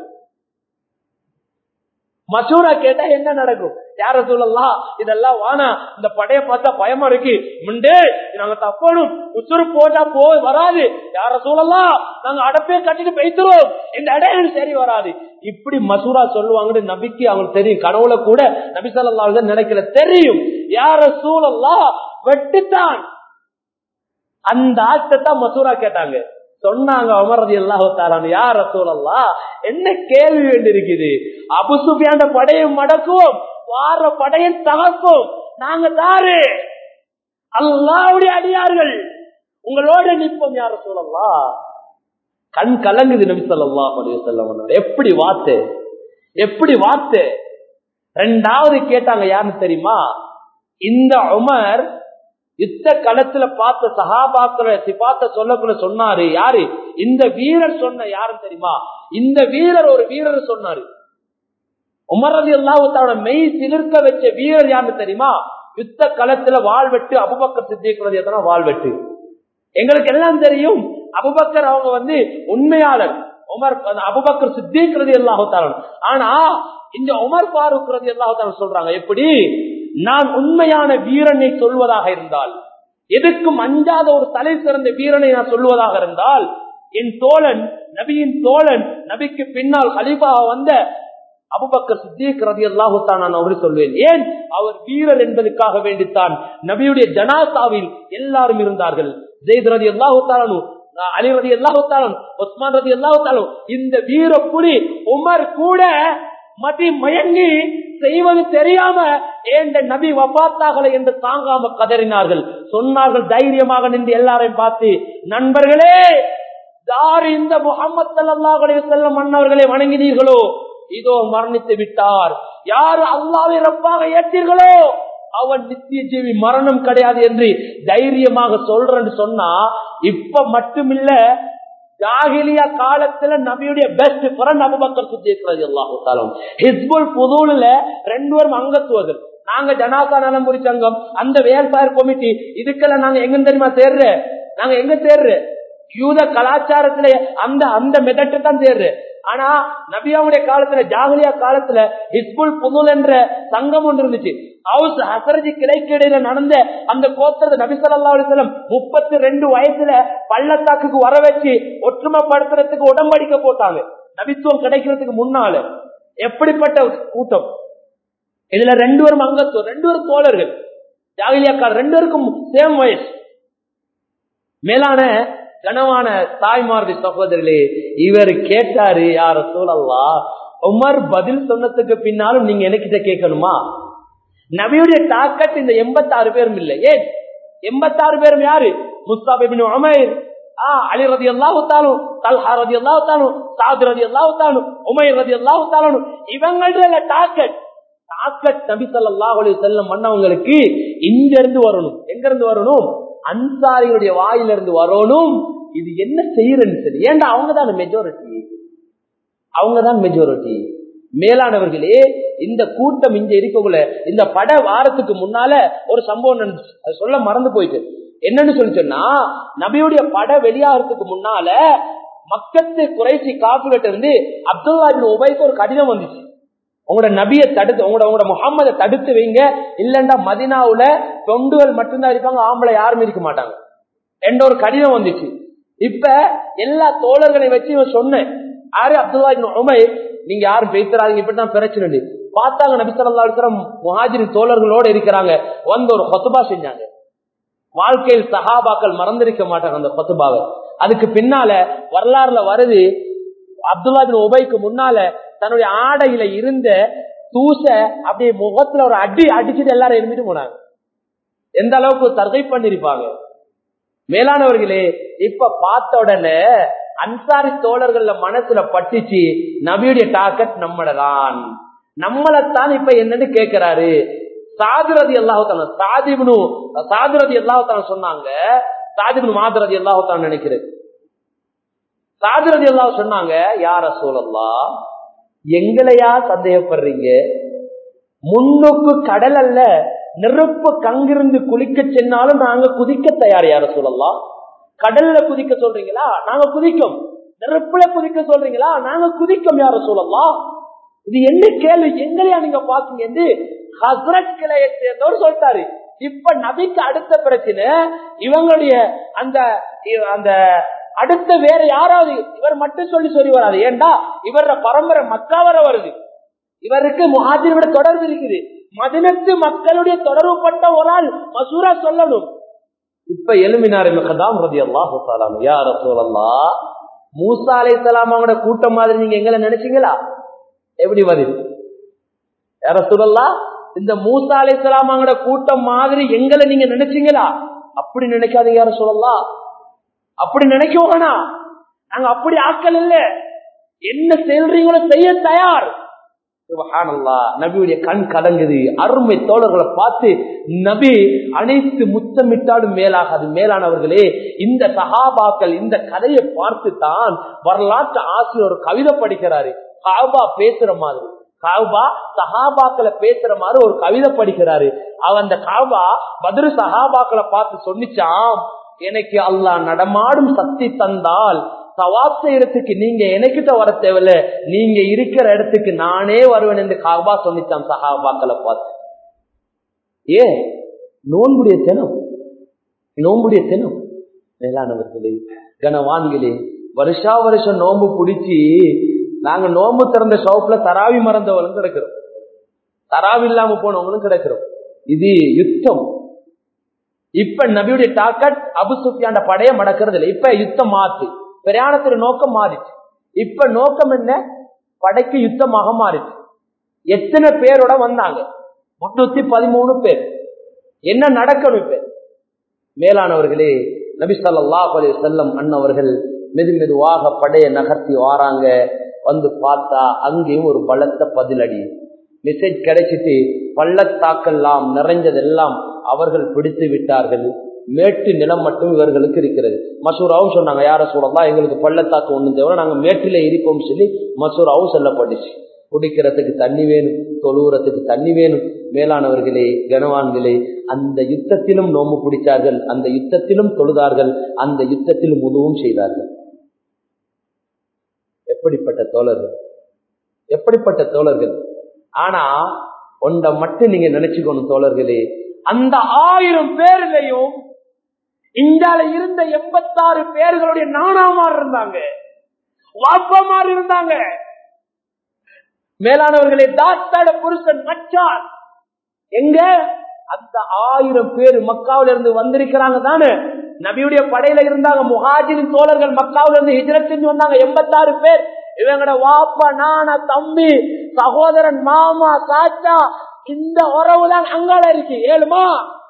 மசூரா கேட்டா என்ன நடக்கும்? யார சொல்லலாம், இதெல்லாம் வானா, இந்த படைய பார்த்தா பயமா இருக்கு, முண்டே நாங்க தப்பணும், உசுறு போட்டா வராது, யார சொல்லலாம், நாங்க அடப்பே கட்டிட்டு பேசுறோம், இந்த இடம் சரி வராது. இப்படி மசூரா சொல்லுவாங்கன்னு நபிக்கு அவங்களுக்கு தெரியும். கனவுல கூட நபி ஸல்லல்லாஹு அலைஹி வஸல்லம் நினைக்கல, தெரியும். யார சூழல்லாம் வெட்டுத்தான். அந்த ஆட்டம் மசூரா கேட்டாங்க. சொன்னாங்க உமர் ரலியல்லாஹு தஆலா, யா ரசூலல்லாஹ், என்ன கேள்வி வேண்டி இருக்குது? அபூ சுஃபியான் படையை மடக்குவோம், வார படையை தகர்ப்போம். நாங்க தாரு அல்லாஹ்வுடைய அடியார்கள், உங்களோட நிற்போம் யா ரசூலல்லாஹ். கண் கலங்குது நபி ஸல்லல்லாஹு அலைஹி வஸல்லம். எப்படி வார்த்தை, எப்படி வார்த்தை. ரெண்டாவது கேட்டாங்க, யாருன்னு தெரியுமா? இந்த உமர் யுத்த களத்துல பார்த்த சஹாபாக்களை சிபாத்த சொல்லக்குள்ள சொன்னாரு. யாரு இந்த வீரர்? சொன்ன யாருன்னு தெரியுமா? இந்த வீரர் ஒரு வீரர் சொன்னாரு. உமர் ரலியல்லாஹு தஆலா மெய் சிலிர்க்க வச்ச வீரர் யாருன்னு தெரியுமா? யுத்த களத்துல வாழ்வெட்டு அபூபக்கர் சித்திக் ரலியல்லாஹு அன்ஹு வாழ்வெட்டு. எங்களுக்கு எல்லாம் தெரியும், அபூபக்கர் அவங்க உண்மையாளர், உமர் அபூபக்கர் சித்திக் ரலியல்லாஹு தஆலா. ஆனா இந்த உமர் ஃபாரூக் ரலியல்லாஹு தஆலா சொல்றாங்க, எப்படி நான் உண்மையான வீரனை சொல்வதாக இருந்தால், எதுக்கும் அஞ்சாத ஒரு தலை சிறந்த வீரனை நான் சொல்வதாக இருந்தால், என் தோழன், நபியின் தோழன், நபிக்கு பின்னால் கலீஃபாக வந்த அபூபக்கர் சித்திக் ரலியல்லாஹு தஆலா அவரை சொல்வேன். ஏன்? அவர் வீரர் என்பதற்காக வேண்டித்தான் நபியுடைய ஜனாசாவில் எல்லாரும் இருந்தார்கள். ஸைத் ரலியல்லாஹு தஆலா, அலி ரலியல்லாஹு தஆலா, உஸ்மான் ரலியல்லாஹு தஆலா, இந்த வீர புலி உமர் கூட மதி மயங்கி செய்வது தெரியாம ஏண்ட நபி வஃபாத்தாகல என்று தாங்காம கதறினார்கள். சொன்னார்கள் தைரியமாக நின்று எல்லாரையும் பார்த்து, நண்பர்களே, யார் இந்த முஹம்மது ஸல்லல்லாஹு அலைஹி வஸல்லம் அன்னவர்களை வணங்கினீர்களோ இதோ மரணித்து விட்டார். யார் அல்லாஹ்வை ரப்பாக ஏற்றீர்களோ அவன் நித்திய ஜீவி, மரணம் கிடையாது என்று தைரியமாக சொல்றேன்னு சொன்னா, இப்ப மட்டுமில்ல, ஜாஹிலியா காலத்துல நபியுடைய பெஸ்ட் ஃப்ரெண்ட் அபூபக்கர் சித்திக் ரலியல்லாஹு தஆலா. ஹிஸ்புல் ஃபுதூல்ல ரெண்டு பேரும் அங்கத்துவர்கள். நாங்க ஜனாசா நலம்புரி சங்கம், அந்த வெல்ஃபேர் கமிட்டி, இதுக்கெல்லாம் நாங்க எங்க தெரியுமா தேர்ற? நாங்க எங்க தேர்ற? யூத கலாச்சாரத்துல அந்த அந்த மெதட்டு தான் தேர்ற. ஆனா நபியாவுடைய காலத்துல, ஜாஹிலியா காலத்துல ஹிஸ்புல் ஃபுதூல் என்ற சங்கம் ஒன்று இருந்துச்சு. ஹவுஸ் ஹசரஜி கிளைக்கு இடையில நடந்த அந்த கோத்திரத்தை நபி ஸல்லல்லாஹு அலைஹி வஸல்லம் 32 வயசுல பள்ளத்தாக்குக்கு வர வச்சு ஒற்றுமைப்படுத்துறதுக்கு உடம்படிக்க போட்டாங்க, நபித்துவம் கிடைக்கிறதுக்கு முன்னால. எப்படிப்பட்ட கூட்டம்! இதுல ரெண்டு பேரும் அங்கத்துவம், ரெண்டு பேரும் தோழர்கள், ஜாஹிலியா கால, ரெண்டு பேருக்கும் சேம் வயசு. மேலான கனவான தாய்மார்டி சகோதரர்களே, இவர் கேட்டாரு, யா ரசூலல்லாஹ், உமர் பதில் சொன்னதுக்கு பின்னாலும் நீங்க எனக்கிட்ட கேட்கணுமா? நபியுடைய தாக்கத் இந்த 86 பேரும் இல்லை. ஏன் 86 பேரும்? யாரு? முஸ்அப் இப்னு உமைர், அலி ரலியல்லாஹு தஆலா, தல்ஹா ரலியல்லாஹு தஆலா, சாத் ரலியல்லாஹு தஆலா, உமைர் ரலியல்லாஹு தஆலா, இவங்களோட தாக்கத் நபி ஸல்லல்லாஹு அலைஹி வஸல்லம் மன்னவங்களுக்கு இங்க இருந்து வரணும். எங்க இருந்து வரணும்? அன்சாரிகளுடைய வாயிலிருந்து வரணும். இது என்ன செய்யறன்னு சரி, ஏன்டா அவங்கதான் மெஜாரிட்டி, அவங்கதான் மெஜாரிட்டி. மேலானவர்களே, இந்த கூட்டம் இங்க இருக்கக்குள்ள இந்த பட வாரத்துக்கு முன்னால ஒரு சம்பவம் நடந்துச்சு, அது சொல்ல மறந்து போயிட்டு. என்னன்னு சொல்லி சொன்னா, நபியுடைய பட வெளியாகிறதுக்கு முன்னால மக்கத்து குறைசி காப்புகிட்ட இருந்து அப்துல்லா இப்னு உபைக்கு ஒரு கடிதம் வந்துச்சு. உங்களோட நபியை தடுத்து, உங்களோட முஹம்மதை தடுத்து வைங்க, இல்லண்டா மதீனாவுல தொண்டுகள் மட்டும்தான் இருப்பாங்க, ஆம்பளை யாரும் இருக்க மாட்டாங்க என்ற ஒரு கடிதம் வந்துச்சு. இப்ப எல்லா தோழர்களையும் வச்சு இவன் சொன்னேன், யாரு? அப்துல்லா இப்னு உமைர், நீங்க யாரும் பேசுறாங்க, இப்படிதான் பிரச்சனை. பார்த்தாங்க நபி ஸல்லல்லாஹு அலைஹி வஸல்லம் முஹாஜிர் தோழர்களோட இருக்கிறாங்க. வந்து ஒரு ஹுத்பா செஞ்சாங்க. வாழ்க்கையில் சஹாபாக்கள் மறந்திருக்க மாட்டாங்க அந்த ஹுத்பாவை. அதுக்கு பின்னால வரலாறுல வருது, அப்துல்லா இப்னு உபைக்கு முன்னால தன்னுடைய ஆடையில இருந்த தூச அப்படியே முகத்துல ஒரு அடி அடிச்சுட்டு எல்லாரும் இருந்துட்டு போனாங்க. எந்த அளவுக்கு தர்கை பண்ணிருப்பாங்க. மேலானவர்களே, இப்ப பார்த்த உடனே அன்சாரி தோழர்கள்ல மனசுல பட்டுச்சு, நபியுடைய டாக்கெட் நம்மளதான், நம்மளைத்தான் இப்ப என்னன்னு கேட்கிறாரு. சாது ரலியல்லாஹு தஆலா, சாது ரலியல்லாஹு தஆலா சொன்னாங்க, சாது இப்னு மாத் ரலியல்லாஹு தஆலா நினைக்கிறேன், சாது ரலியல்லாஹு சொன்னாங்க, யா ரசூலல்லாஹ், எங்களையா சந்தேகப்படுறீங்க? முன்னுக்கு கடல் அல்ல, நெருப்பு கங்கிருந்து குளிக்க சென்னாலும் நாங்க குதிக்க தயார். யா ரசூலல்லாஹ், கடல்ல குதிக்க சொல்றீங்களா? நாங்க குதிக்கும். நெருப்புல குதிக்க சொல்றீங்களா? நாங்க குதிக்கும். யா ரசூலல்லாஹ், இது என்ன கேள்வி? எங்களையா நீங்க பாத்தீங்க என்று ஹஸ்ரத் கிளையை சேர்ந்தவர் சொல்லிட்டாரு. இப்ப நபிக்கு அடுத்த பிரச்சனை இவங்களுடைய அந்த அந்த அடுத்த வேற யாராவது இவர் மட்டும் சொல்லி வராது. ஏண்டா இவர பரம்பரை மக்காவர வருது, இவருக்கு முஹாஜிரோட தொடர்பு இருக்குது, மதீனத்து மக்களுடைய தொடர்பு பட்ட ஒரு ஆள் மசூரா சொல்லணும். இப்ப எழுமினார் மிக்தாம் ரலியல்லாஹு தஆலா, யா ரசூலல்லாஹ், மூசா அலைஹிஸ்ஸலாம் அவங்களோட கூட்டம் மாதிரி நீங்க எங்களை நினைச்சீங்களா? எப்படி பதில்? யா ரசூலல்லாஹ், இந்த மூசா அலைஹிஸ்ஸலாம் அவங்களோட கூட்டம் மாதிரி எங்களை நீங்க நினைச்சீங்களா? அப்படி நினைக்காதீங்க யார சொல்லலாம். அப்படி நினைக்கோனா நாங்க அப்படி ஆட்கள் இல்ல. என்ன செல்றீங்களோ செய்ய தயார். சுப்ஹானல்லாஹ். நபியுடைய கண் கலங்குது. அருமை தோழர்களை பார்த்து நபி அனைத்து முத்தமிட்டாலும் மேலாகாது. மேலானவர்களே, இந்த சஹாபாக்கள் இந்த கதையை பார்த்து தான் வரலாற்று ஆசிரியர் ஒரு கவிதை படிக்கிறாரு. காபா பேசுற மாதிரி, காபா சஹாபாக்களை பேசுற மாதிரி ஒரு கவிதை படிக்கிறாரு. அவன் அந்த காபா பத்ரு சஹாபாக்களை பார்த்து சொன்னிச்சான், எனக்கு அல்லாஹ் நடமாடும் சக்தி தந்தால் தவாப் செய்யறதுக்கு நீங்க எனக்கிட்ட வர தேவையில்ல, நீங்க இருக்கிற இடத்துக்கு நானே வருவேன் என்று காபா சொன்னிச்சான் சஹாபாக்களை பார்த்து. ஏன்? நோன்புடைய தினம், நோன்புடைய தினம். மேலானவர்களே, கனவான்களே, வருஷா வருஷம் நோன்பு பிடிச்சி நாங்க நோன்பு திறந்த ஷவுப்ல தராவி மறந்தவங்களும் கிடக்கிறோம், தராவி இல்லாம போனவங்களும் கிடக்கிறோம். இது யுத்தம். இப்ப நபியுடைய டாக்கெட் அபு சுஃபியான் படைய மடக்கிறது இல்லை. இப்ப யுத்தம் மாற்று, பிரயாணத்துல நோக்கம் மாறிச்சு. இப்ப நோக்கம் என்ன? படைக்கு யுத்தமாக மாறிச்சு. எத்தனை பேரோட வந்தாங்க? 313 பேர். என்ன நடக்கணும் இப்ப? மேலானவர்களே, நபி ஸல்லல்லாஹு அலைஹி வஸல்லம் அன்னவர்கள் மெது மெதுவாக படைய நகர்த்தி வாராங்க. வந்து பார்த்தா அங்கேயும் ஒரு பலத்த பதிலடி. மெசேஜ் கிடைச்சிட்டு பள்ளத்தாக்கெல்லாம் நிறைஞ்சதெல்லாம் அவர்கள் பிடித்து விட்டார்கள். மேட்டு நிலம் மட்டும் இவர்களுக்கு இருக்கிறது. மசூராவும் சொன்னாங்க, யார சொல்லலாம், எங்களுக்கு பள்ளத்தாக்கு ஒண்ணு தேவை, நாங்க மேட்டில இருப்போம் சொல்லி மசூராவும் சொல்லப்பட்டுச்சு. குடிக்கிறதுக்கு தண்ணி வேணும், தொழுவுறதுக்கு தண்ணி வேணும். மேலானவர்களே, கனவான்களே, அந்த யுத்தத்திலும் நோம்பு பிடிச்சார்கள், அந்த யுத்தத்திலும் தொழுதார்கள், அந்த யுத்தத்திலும் உதவும் செய்தார்கள். எப்படிப்பட்ட தோழர்கள், எப்படிப்பட்ட தோழர்கள்! ஆனா ஒன்றை மட்டும் நீங்க நினைச்சுக்கணும் தோழர்களே, அந்த 1000 பேர்லையும் இந்தியால இருந்த 86 பேர்களுடைய நானாமார் இருந்தாங்க, வாப்பமார் இருந்தாங்க. மேலானவர்களே, தாத்தாட புருஷன் மச்சான் எங்க? அந்த 1000 பேர் மக்காவில இருந்து வந்திருக்கிறாங்க தானே, நபியுடைய படையில இருந்தாங்க. முஹாஜிரின் தோழர்கள் மக்காவில இருந்து ஹிஜ்ரத் செஞ்சு வந்தாங்க 86 பேர். இவங்கட வாப்பா, நானா, தம்பி, சகோதரன், மாமா, சாச்சா, இந்த உறவுதான் அங்கால இருக்கு. ஏழுமா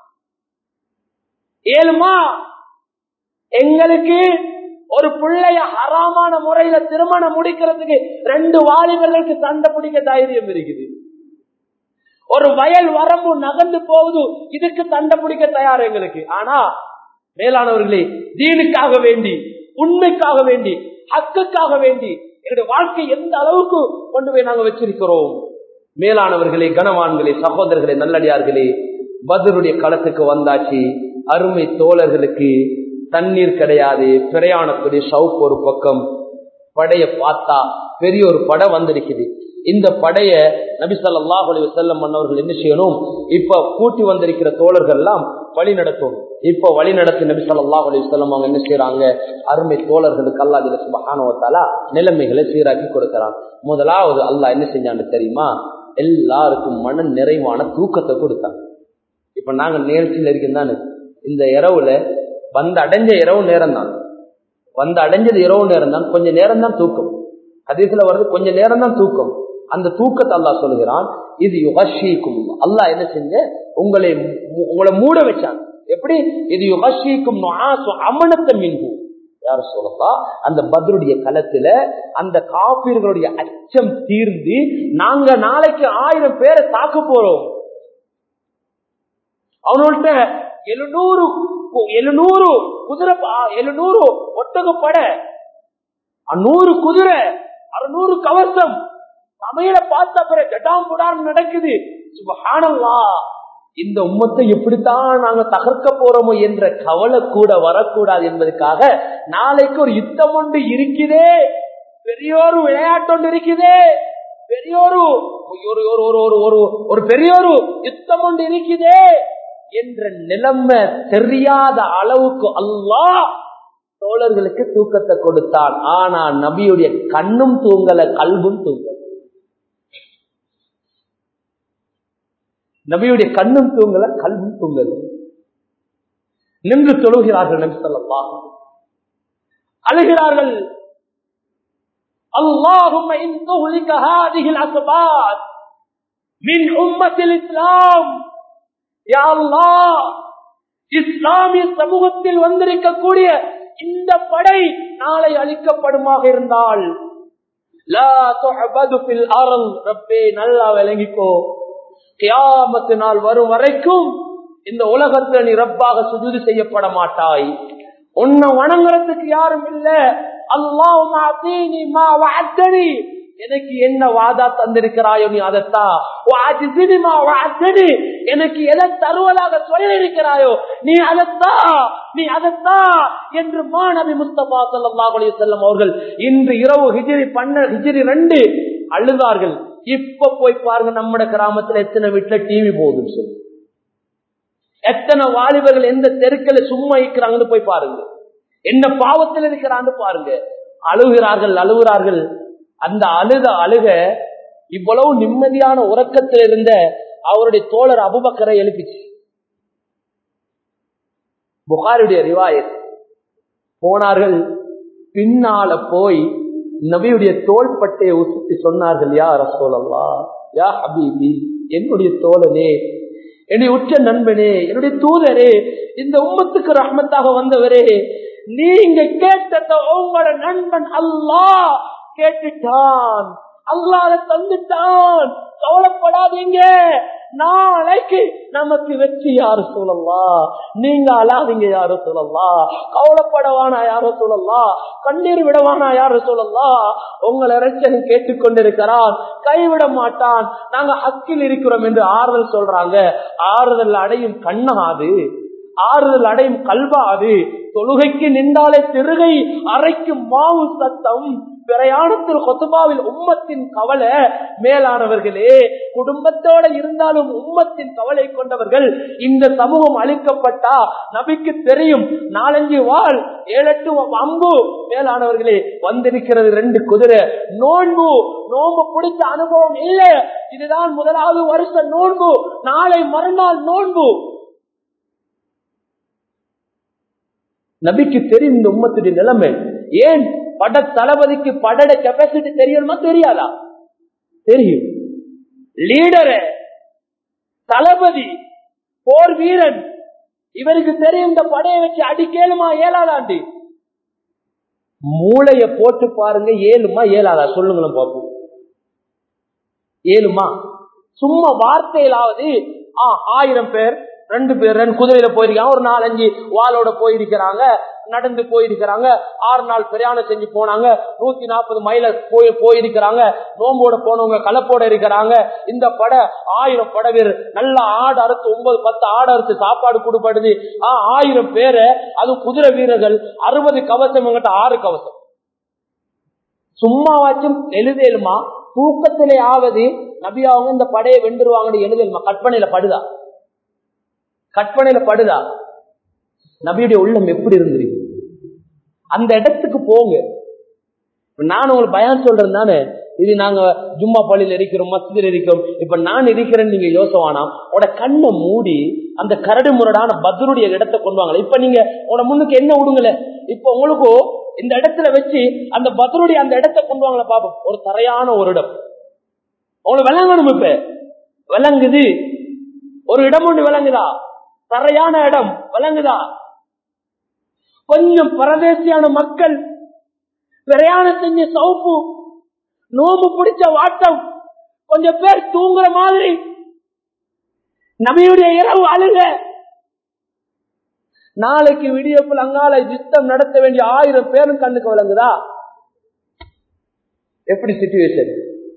ஏழுமா எங்களுக்கு ஒரு பிள்ளைய ஹராமான முறையில திருமணம் முடிக்கிறதுக்கு 2 வாலிபர்களுக்கு சண்டை பிடிக்க தைரியம் இருக்குது. ஒரு வயல் வரம்பு நகர்ந்து போகுது, இதுக்கு சண்டை பிடிக்க தயார் எங்களுக்கு. ஆனா மேலானவர்களே, தீனுக்காக வேண்டி, உண்மைக்காக வேண்டி, ஹக்குக்காக வேண்டி எங்களுடைய வாழ்க்கை எந்த அளவுக்கு கொண்டு போய் நாங்க வச்சிருக்கிறோம். மேலானவர்களே, கனவான்களே, சகோதரர்களே, நல்லடியார்களே, பத்ருடைய களத்துக்கு வந்தாச்சு. அருமை தோழர்களுக்கு தண்ணீர் கிடையாது. பிரயாணத்துடைய ஷவுக் ஒரு பக்கம். படைய பார்த்தா பெரிய ஒரு படை வந்திருக்குது. இந்த படைய நபி ஸல்லல்லாஹு அலைஹி வஸல்லம் அன்னவர்கள் என்ன செய்யணும்? இப்ப கூட்டி வந்திருக்கிற தோழர்கள் எல்லாம் வழி நடத்தும். இப்ப வழி நடத்தி நபி ஸல்லல்லாஹு அலைஹி வஸல்லம் அவங்க என்ன செய்யறாங்க? அருமை தோழர்களுக்கு அல்லாஹ் சுப்ஹானஹு வ தஆலா நிலைமைகளை சீராக்கி கொடுக்கிறான். முதலாவது அல்லாஹ் என்ன செஞ்சான்னு தெரியுமா? எல்லாருக்கும் மன நிறைவான தூக்கத்தை கொடுத்தாங்க. இப்ப நாங்க நிகழ்ச்சியில் இருக்குதானே, இந்த இரவுல வந்து அடைஞ்ச இரவு நேரம் தான், வந்து அடைஞ்சது இரவு நேரம் தான், கொஞ்ச நேரம் தான் தூக்கம். ஹதீஸ்ல வருது கொஞ்ச நேரம் தான் தூக்கம். அந்த தூக்கத்தை அல்லாஹ் சொல்லுகிறான், இது யுகஷீக்கும். அல்லாஹ் என்ன செஞ்ச? உங்களை மூட வச்சான். எப்படி? இது யுகஷீக்கும் அமனத்தை மின்கு. யார சொல்லலாம்? அந்த பத்ருடைய களத்துல அந்த காபீர்களுடைய அச்சம் தீர்ந்து நாங்க நாளைக்கு 1000 பேரை தாக்க போறோம். அவனோட 700 குதிரை, 700 ஒட்டகப்பட, 100 குதிரை, 600 கவசம், சமையல பார்த்த பிறகு ஜடாம் புடாரம் நடக்குது. சுப்ஹானல்லாஹ், இந்த உம்மத்தை எப்படித்தான் நாங்க தகர்க்க போறோமோ என்ற கவலை கூட வரக்கூடாது என்பதற்காக நாளைக்கு ஒரு யுத்தம் ஒன்று இருக்குதே, பெரியோரு விளையாட்டு ஒன்று இருக்குதே, பெரியோரு பெரியோரு யுத்தம் ஒன்று இருக்குதே என்ற நிலைமை தெரியாத அளவுக்கு அல்லாஹ் தோழர்களுக்கு தூக்கத்தை கொடுத்தான். ஆனா நபியுடைய கண்ணும் தூங்கல, கல்பும் தூங்கல. நபியுடைய கண்ணும் தூங்கல, கல்பும் தூங்கல. நின்று தொழுகிறார்கள். நபி ஸல்லல்லாஹு அழுகிறார்கள். அல்லாஹும்ம இன் துஹ்லிக ஹாதிஹில் அஸ்பாத் மின் உம்மத்தில் இஸ்லாம். யா அல்லாஹ், இஸ்லாமிய சமூகத்தில் வந்திருக்கக்கூடிய இந்த படை நாளை அழிக்கப்படுமாக இருந்தால் லா துஅபது ஃபில் அர்ள், ரப்பே நல்லா விளங்கிக்கோ, கியாமத் நாள் வரும் வரைக்கும் இந்த உலகத்தில் நீ ரப்பாக சுஜூது செய்யப்பட மாட்டாய். உன்னை வணங்குறதுக்கு யாரும் இல்ல. அல்லாஹும்ம அத்தீனி மா வஅத்தனி, எனக்கு என்ன வாதா தந்திருக்கிறாயோ நீ அதத்தா, வஅஜினி மா வஅத்தனி, எனக்கு எதை தருவதாக சொல்லி இருக்கிறாயோ நீ அதத்தா, நீ அதத்தா என்று நபி முஸ்தபா ஸல்லல்லாஹு அலைஹி வஸல்லம் அவர்கள் இன்று இரவு ஹிஜ்ரி 2 அழுதார்கள். இப்ப போய் பாருங்க, நம்ம கிராமத்துல எத்தனை வீட்டுல டிவி போகுதுன்னு சொல்லி, எத்தனை வாலிபர்கள் எந்த தெருக்களை சும்மா இருக்கிறாங்கன்னு போய் பாருங்க, என்ன பாவத்தில் இருக்கிறான்னு பாருங்க. அழுகிறார்கள். அந்த அழுக இவ்வளவு நிம்மதியான உறக்கத்தில் இருந்த அவருடைய தோழர் அபூபக்கரை எழுப்பிச்சு. புகாரியுடைய ரிவாயத். போனார்கள், பின்னால போய் நபியுடைய தோள்பட்டையை உசுத்தி சொன்னார்கள், யா ரசூலல்லாஹ், யா ஹபீபி, என்னுடைய தோழனே, என்னுடைய உற்ற நண்பனே, என்னுடைய தூதரே, இந்த உம்மத்துக்கு ரஹ்மத்தாக வந்தவரே, நீங்க கேட்டத உங்களோட நண்பன் அல்லாஹ் கேட்டுட்டான், அல்லாஹ் தந்துட்டான், கவலைப்படாதீங்க, நாளைக்கு நமக்கு வெற்றி. யாரு சொல்லலாம், நீங்க அழாதீங்க யாரு சொல்லலாம், கவலைப்படவானா யாரு சொல்லலாம், கண்ணீர் விடவானா யாரு சொல்லலாம், உங்களை இரட்சகன் கேட்டுக்கொண்டிருக்கிறான், கைவிட மாட்டான், நாங்க ஹக்கில் இருக்கிறோம் என்று ஆறுதல் சொல்றாங்க. ஆறுதல் அடையும் கண்ணாது, ஆறுதல் அடையும் கல்வாது. தொழுகைக்கு நின்றாலே திருகை அரைக்கும் மாவு சத்தம். பிரயாணத்தில் கொத்துபாவில் உம்மத்தின் கவலை. மேலானவர்களே, குடும்பத்தோட இருந்தாலும் உம்மத்தின் கவலை கொண்டவர்கள். இந்த சமூகம் அழிக்கப்பட்டா நபிக்கு தெரியும், 4-5 வாள் 7-8 அம்பு. மேலானவர்களே, வந்திருக்கிறது 2 குதிரை. நோன்பு பிடிச்ச அனுபவம் இல்லை. இதுதான் முதலாவது வருஷ நோன்பு, நாளை மறுநாள் நோன்பு. நபிக்கு தெரியும் இந்த உம்மத்துடைய நிலைமை. ஏன் பட தளபதிக்கு படட கெப்பாசிட்டி தெரியுமா தெரியாதா? தெரியும். லீடரு, தளபதி, போர் வீரன், இவருக்கு தெரியும் இந்த படையை வச்சு அடிக்கேலுமா ஏழாதாண்டி. மூளைய போட்டு பாருங்க, ஏழுமா ஏழாதா சொல்லுங்களும் பாப்போம். ஏழுமா? சும்மா வார்த்தையிலாவது 1000 பேர் 2 பேர் 2 குதிரையில போயிருக்காங்க, ஒரு 4-5 வாளோட போயிருக்கிறாங்க, நடந்து போயிருக்கிறாங்க, 6 நாள் பிரயாணம் செஞ்சு போனாங்க, 140 மைல போயிருக்கிறாங்க, நோம்போட போனவங்க கலப்போட இருக்கிறாங்க. இந்த படை 1000 படை வீர் நல்ல ஆடு அறுத்து 9-10 ஆடு அறுத்து சாப்பாடு கொடுப்படுது. 1000 பேரை, அது குதிரை வீரர்கள், 60 கவசம், 6 கவசம். சும்மாவாச்சும் எழுதலுமா? தூக்கத்திலே ஆவது நபி அவங்க இந்த படையை வென்றுருவாங்கன்னு எழுதலுமா? கற்பனையில படுதா? நபியுடைய உள்ளம் எப்படி இருந்திருக்கு? அந்த இடத்துக்கு போங்க. நான் உங்களுக்கு பயான் சொல்றேன் தானே, இது நாங்க ஜும்மா பள்ளியில் இருக்கிறோம், மஸ்ஜிதில் இருக்கிறோம். இப்ப நான் இருக்கிறேன்னு நீங்க யோசவானா, உட கண்ணை மூடி அந்த கரடு முரடான பத்ருடைய இடத்தை கொண்டு வாங்கல. இப்ப நீங்க உட முன்னுக்கு என்ன விடுங்கல, இப்ப உங்களுக்கு இந்த இடத்துல வச்சு அந்த பத்ருடைய அந்த இடத்தை கொண்டு வாங்கல பாப்போம். ஒரு தரையான ஒரு இடம் உங்களுக்கு விளங்கணும். இப்ப விளங்குது, ஒரு இடம் ஒன்று விளங்குதா? தரையான இடம் விளங்குதா? கொஞ்சம் பரதேசியான மக்கள், பிரயாணம் செஞ்ச சவுப்பு, நோம்பு பிடிச்ச வாட்டம், கொஞ்சம் பேர் தூங்குற மாதிரி, நபியுடைய இரவு அழுக. நாளைக்கு விடியப்புல் அங்கால யுத்தம் நடத்த வேண்டிய 1000 பேரும் கண்ணுக்கு விளங்குதா? எப்படி சிச்சுவேஷன்?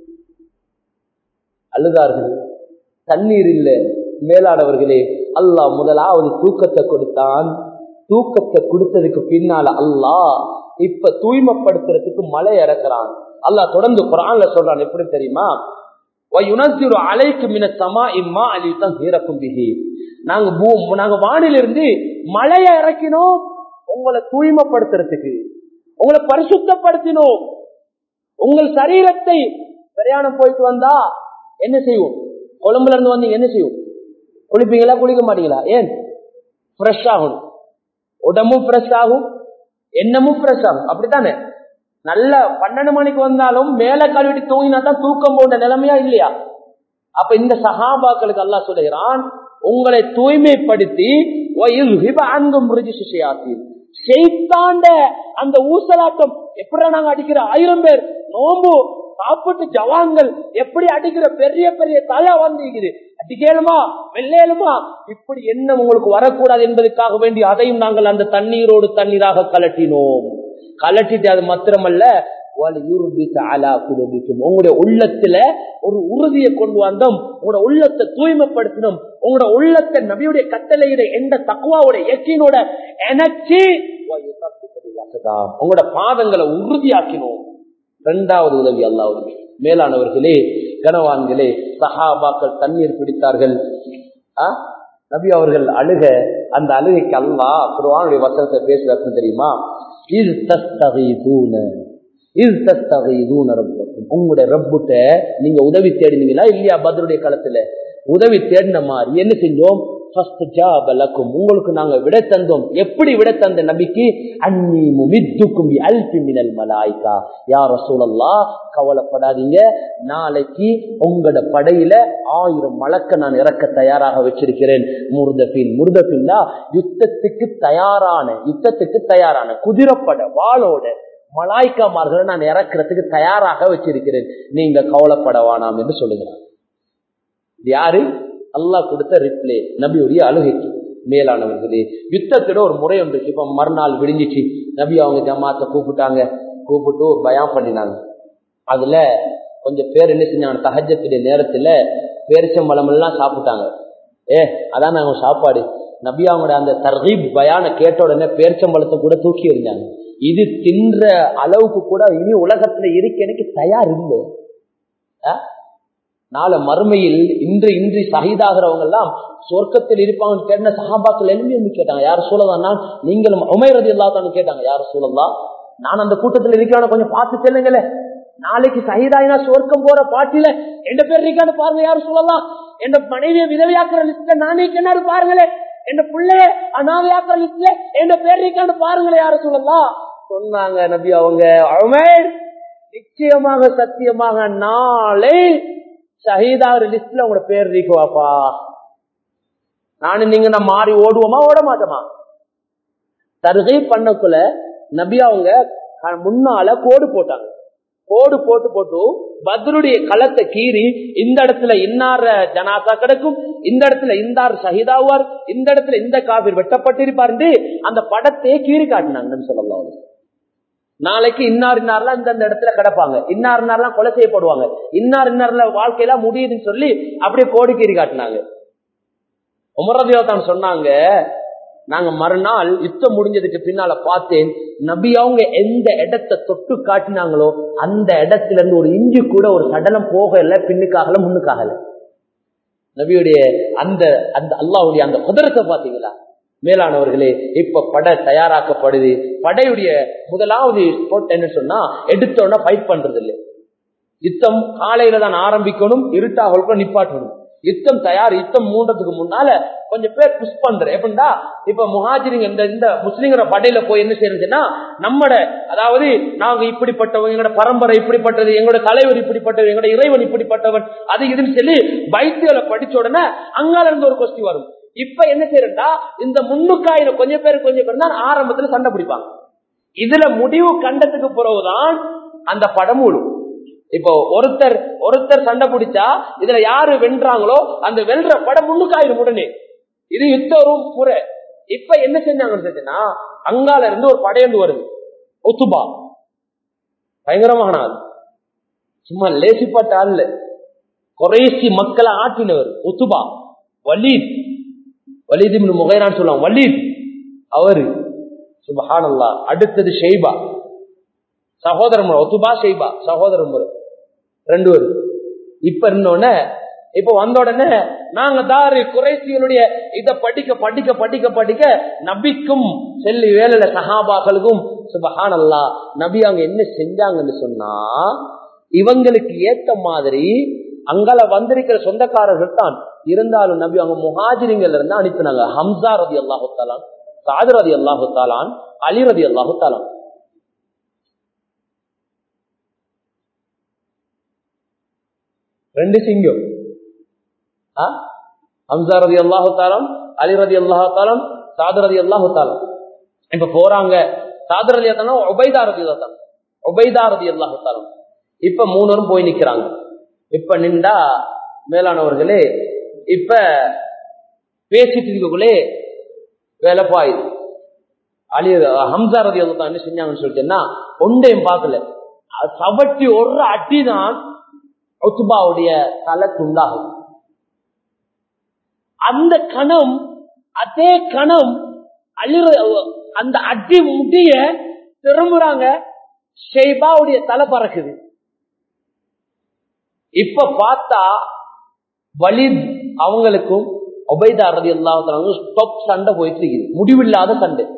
அழுதார்கள், தண்ணீர் இல்ல. மேலானவர்களே, அல்லாஹ் முதலாவது தூக்கத்தை கொடுத்தான். தூக்கத்தை கொடுத்ததுக்கு பின்னால அல்லாஹ் இப்ப தூய்மைப்படுத்துறதுக்கு மழை இறக்குறான். அல்லாஹ் தொடர்ந்து குர்ஆன்ல சொல்றான், எப்படி தெரியுமா? வயுனஸிரு அலைக்கும் மினஸ் ஸமாஇ மாஅ லிதஹீரக்கும் பிஹி. நாங்க வானிலிருந்து மழையை இறக்கினோம் உங்களை தூய்மைப்படுத்துறதுக்கு, உங்களை பரிசுத்தப்படுத்தினோம். உங்கள் சரீரத்தை பிரயாணம் போயிட்டு வந்தா என்ன செய்வோம்? கொழும்புல இருந்து வந்தீங்க என்ன செய்வோம்? குளிப்பீங்களா குளிக்க மாட்டீங்களா? ஏன்? ஃப்ரெஷ் ஆகணும், உடம்பும் ஃப்ரெஷ் ஆகும், எண்ணமும் ஃப்ரெஷ் ஆகும். அப்படித்தானே? நல்ல 12 மணிக்கு வந்தாலும் மேல கழுவிட்டு தூங்கினா தான் தூக்கம் போன்ற நிலைமையா இல்லையா? அப்ப இந்த சஹாபாக்களுக்கு அல்லாஹ் சொல்லுகிறான், உங்களை தூய்மைப்படுத்தி அந்த ஊசலாட்டம் எப்படி நாங்க அடிக்கிற 1000 பேர் நோம்பு சாப்பிட்டு ஜவான்கள் எப்படி அடிக்கிற பெரிய பெரிய தலை வந்து அடிக்கலுமா வெள்ளையலுமா இப்படி என்ன உங்களுக்கு வரக்கூடாது என்பதற்காக வேண்டி அதையும் நாங்கள் அந்த தண்ணீரோடு தண்ணீராக கலட்டினோம். கலட்டிட்டு அது மாத்திரமல்ல, உங்களுடைய உள்ளத்துல ஒரு உறுதியை கொண்டு வந்தோம், உங்களோட உள்ளத்தை தூய்மைப்படுத்தினோம், உங்களோட உள்ளத்தை நபியுடைய கட்டளையிட எந்த தக்வாவோட யக்கீனோட எனச்சி உங்களோட பாதங்களை உறுதியாக்கினோம். இரண்டாவது உதவி அல்லாஹ்வுடைய. மேலானவர்களே, கனவான்களே, சஹாபாக்கள் தண்ணீர் பிடித்தார்கள். நபி அவர்கள் அழுக, அந்த அழுகைக்கு அல்லாஹ் குர்ஆனுடைய வசனத்தை பேசுறாருன்னு தெரியுமா? உங்களுடைய ரப்புட்ட நீங்க உதவி தேடினீங்களா இல்லையா? பத்ருடைய காலத்துல உதவி தேடின மாதிரி என்ன செஞ்சோம்? உங்களுக்கு நாங்க விட தந்தோம். எப்படி விட தந்த நபிக்கு? அன்னி முமித்துக்கும் பி அல்ஃபி மினல் மலாயிகா. யா ரசூலல்லாஹ், கவலைப்படாதீங்க, நாளைக்கு உங்களோட படையில 1000 மலக்க நான் இறக்க தயாராக வச்சிருக்கிறேன். முர்தபின்னா யுத்தத்துக்கு தயாரான குதிரைப்பட வாளோட மலாய்க்காமார்களை நான் இறக்கிறதுக்கு தயாராக வச்சிருக்கிறேன், நீங்க கவலைப்படவானாம் என்று சொல்லுகிறார். யாரு? அல்லாஹ் கொடுத்த ரிப்ளே நபியுடைய அழுகைக்கு. மேலானவர்களே, யுத்தத்தோட ஒரு முறை ஒன்று. இப்ப மறுநாள் விடிஞ்சிச்சு, நபி அவங்க ஜமாத்தை கூப்பிட்டு ஒரு பயான் பண்ணினாங்க. அதுல கொஞ்சம் பேர் என்ன செஞ்சாங்க, தஹஜ்ஜுடைய நேரத்துல பேரிச்சம்பழம் எல்லாம் சாப்பிட்டாங்க. அதான் நாங்க சாப்பாடு. நபி அவங்களோட அந்த தர்கீப் பயான கேட்ட உடனே பேரிச்சம்பழத்தை கூட தூக்கி எறிஞ்சாங்க. இது தின்ற அளவுக்கு கூட இனி உலகத்துல இருக்க எனக்கு தயார் இல்லை. நாளை மறுமையில் இன்று ஷஹீதாகிறவங்க எல்லாம் சொர்க்கத்தில் இருப்பாங்கன்னு கேட்ட சஹாபாக்கள் எழுதி கேட்டாங்க, யார் சூழலாம்? நீங்களும் உமைர் ரலியல்லாஹு அன்ஹு கேட்டாங்க, யார் சூழலாம், நான் அந்த கூட்டத்தில் இருக்கிறவன கொஞ்சம் பார்த்து செல்லுங்களே, நாளைக்கு ஷஹீதாயினா சொர்க்கம் போற பாட்டில எந்த பேர் இருக்கான்னு பாருங்க, யார் சூழலாம்? என் மனைவியை விதவையாக்குற லிஸ்ட்ல நானே கிணறு பாருங்களே, என் பிள்ளைய அனாதையாக்குற லிஸ்ட்ல என் பேர் இருக்கான்னு பாருங்களே, யார் சூழலாம்? சொன்னாங்க நபி அவங்க, உமைர், நிச்சயமாக சத்தியமாக நாளை ஷஹீதாகிற லிஸ்ட்ல உங்களோட பேர் இருக்குவாப்பா. நானும் நீங்க நான் மாறி ஓடுவோமா ஓட மாட்டோமா? தர்கீப் பண்ணக்குள்ள நபி அவங்க முன்னால கோடு போட்டாங்க. கோடு போட்டு பத்ருடைய களத்தை கீறி, இந்த இடத்துல இன்னார ஜனாசா கிடக்கும், இந்த இடத்துல இந்தார் ஷஹீதாவார், இந்த இடத்துல இந்த காபீர் வெட்டப்பட்டிருப்பாரு, அந்த படத்தையே கீறி காட்டினாங்க நபி ஸல்லல்லாஹு அலைஹி வஸல்லம். நாளைக்கு இன்னார்லாம் இந்த இடத்துல கிடப்பாங்க, இன்னார்லாம் கொலை செய்யப்படுவாங்க, இன்னார்ல வாழ்க்கையெல்லாம் முடியுதுன்னு சொல்லி அப்படியே கோடிக்கீறி காட்டினாங்க. உமர் ரலியல்லாஹு அன்ஹு சொன்னாங்க, நாங்க மறுநாள் யுத்தம் முடிஞ்சதுக்கு பின்னால பார்த்தேன், நபி அவங்க எந்த இடத்தை தொட்டு காட்டினாங்களோ அந்த இடத்துல இருந்து ஒரு இஞ்சி கூட ஒரு சடலம் போகல, பின்னுக்காகல முன்னுக்காகல. நபியுடைய அந்த அல்லாஹ்வுடைய அந்த குதிரத்தை பாத்தீங்களா? மேலானவர்களே, இப்ப படை தயாராக்கப்படுது. படையுடைய முதலாவது ஸ்போர்ட் என்ன சொன்னா, எடுத்தோன்னா ஃபைட் பண்றது இல்லை. யுத்தம் காலையில தான் ஆரம்பிக்கணும், இருட்டாக நிப்பாட்டணும். யுத்தம் தயார். யுத்தம் மூன்றதுக்கு முன்னால கொஞ்சம் பேர் புஷ் பண்ற எப்படின்னா, இப்ப முஹாஜிரிங்க இந்த முஸ்லிம்கிற படையில போய் என்ன செய்யறதுன்னா, நம்மட அதாவது நாங்க இப்படிப்பட்டவங்க, எங்களோட பரம்பரை இப்படிப்பட்டது, எங்களோட தலைவர் இப்படிப்பட்டது, எங்களோட இறைவன் இப்படிப்பட்டவன், அது இதுன்னு சொல்லி பைத்தியல படிச்ச உடனே அங்கால இருந்து ஒரு கொஸ்டி வரும். இப்ப என்ன செய்யறா, இந்த முன்னுக்காயில கொஞ்சம் பேர் தான் ஆரம்பத்துல சண்டை பிடிப்பாங்க. இதுல முடிவு கண்டத்துக்கு பிறகுதான் அந்த படம் முழும். இப்போ ஒருத்தர் சண்டை பிடிச்சா இதுல யாரு வென்றாங்களோ அந்த வெல்ற படம் முன்னுக்காயிரும் உடனே. இது யுத்தரும் முறை. இப்ப என்ன செஞ்சாங்கன்னு அங்கால இருந்து ஒரு படையண்டு வருது, ஒத்துபா, பயங்கரமான ஆள், சும்மா லேசிப்பட்ட ஆள், குறைசி மக்களை ஆட்டினவர் ஒத்துபா. வலீத் இப்னு முகைரான்னு சொல்லுவாங்க, வலீத் அவரு. சுப்ஹானல்லாஹ். அடுத்தது ஷைபா, சகோதரன் முறை. ஒத்துபா ஷைபா சகோதரன் முறை, 2 பேரும். இப்ப இருந்தோடனே இப்ப வந்த உடனே நாங்க தாரு குறைசிகளுடைய இதை படிக்க நபிக்கும் செல்லி வேலையில சஹாபாக்களுக்கும் சுப்ஹானல்லாஹ் நபி அவங்க என்ன செஞ்சாங்கன்னு சொன்னா, இவங்களுக்கு ஏத்த மாதிரி அங்கால வந்திருக்கிற சொந்தக்காரர்கள் தான் இருந்தாலும் நபி அவங்க முஹாஜிரிங்கள் இருந்து அனுப்பினாங்க. ஹம்சா ரலியல்லாஹு தஆலா, சாத் ரலியல்லாஹு தஆலா, அலி ரலியல்லாஹு தஆலா. 2 சிங்கம் ஹம்சா ரலியல்லாஹு தஆலா, அலி ரலியல்லாஹு தஆலா, சாத் ரலியல்லாஹு தஆலா. இப்ப போறாங்க. சாத் ரலியல்லாஹு தஆலா, உபைதா ரலியல்லாஹு தஆலா, உபைதா ரலியல்லாஹு தஆலா. இப்ப மூணரும் போய் நிக்கிறாங்க. இப்ப நின்றா மேலானவர்களே, இப்ப பேசிட்டு இருக்கக்குள்ளே வேலை பாயுது. அலி ஹம்சா ரலியல்லாஹு தஆலா என்ன செஞ்சாங்கன்னு சொல்லிட்டேன்னா, ஒன்றையும் பார்க்கல, சவட்டி ஒரு அடிதான் உத்பாவுடைய தலை துண்டாகும். அந்த கணம், அதே கணம் அந்த அடி முடிய திரும்புறாங்க, ஷைபாவுடைய தலை பறக்குது. இப்ப பார்த்தா வலித் அவங்களுக்கும் உபைதா ரலியல்லாஹு தஆலா ஸ்டாப் சண்டை போயிட்டு இருக்குது. முடிவில்லாத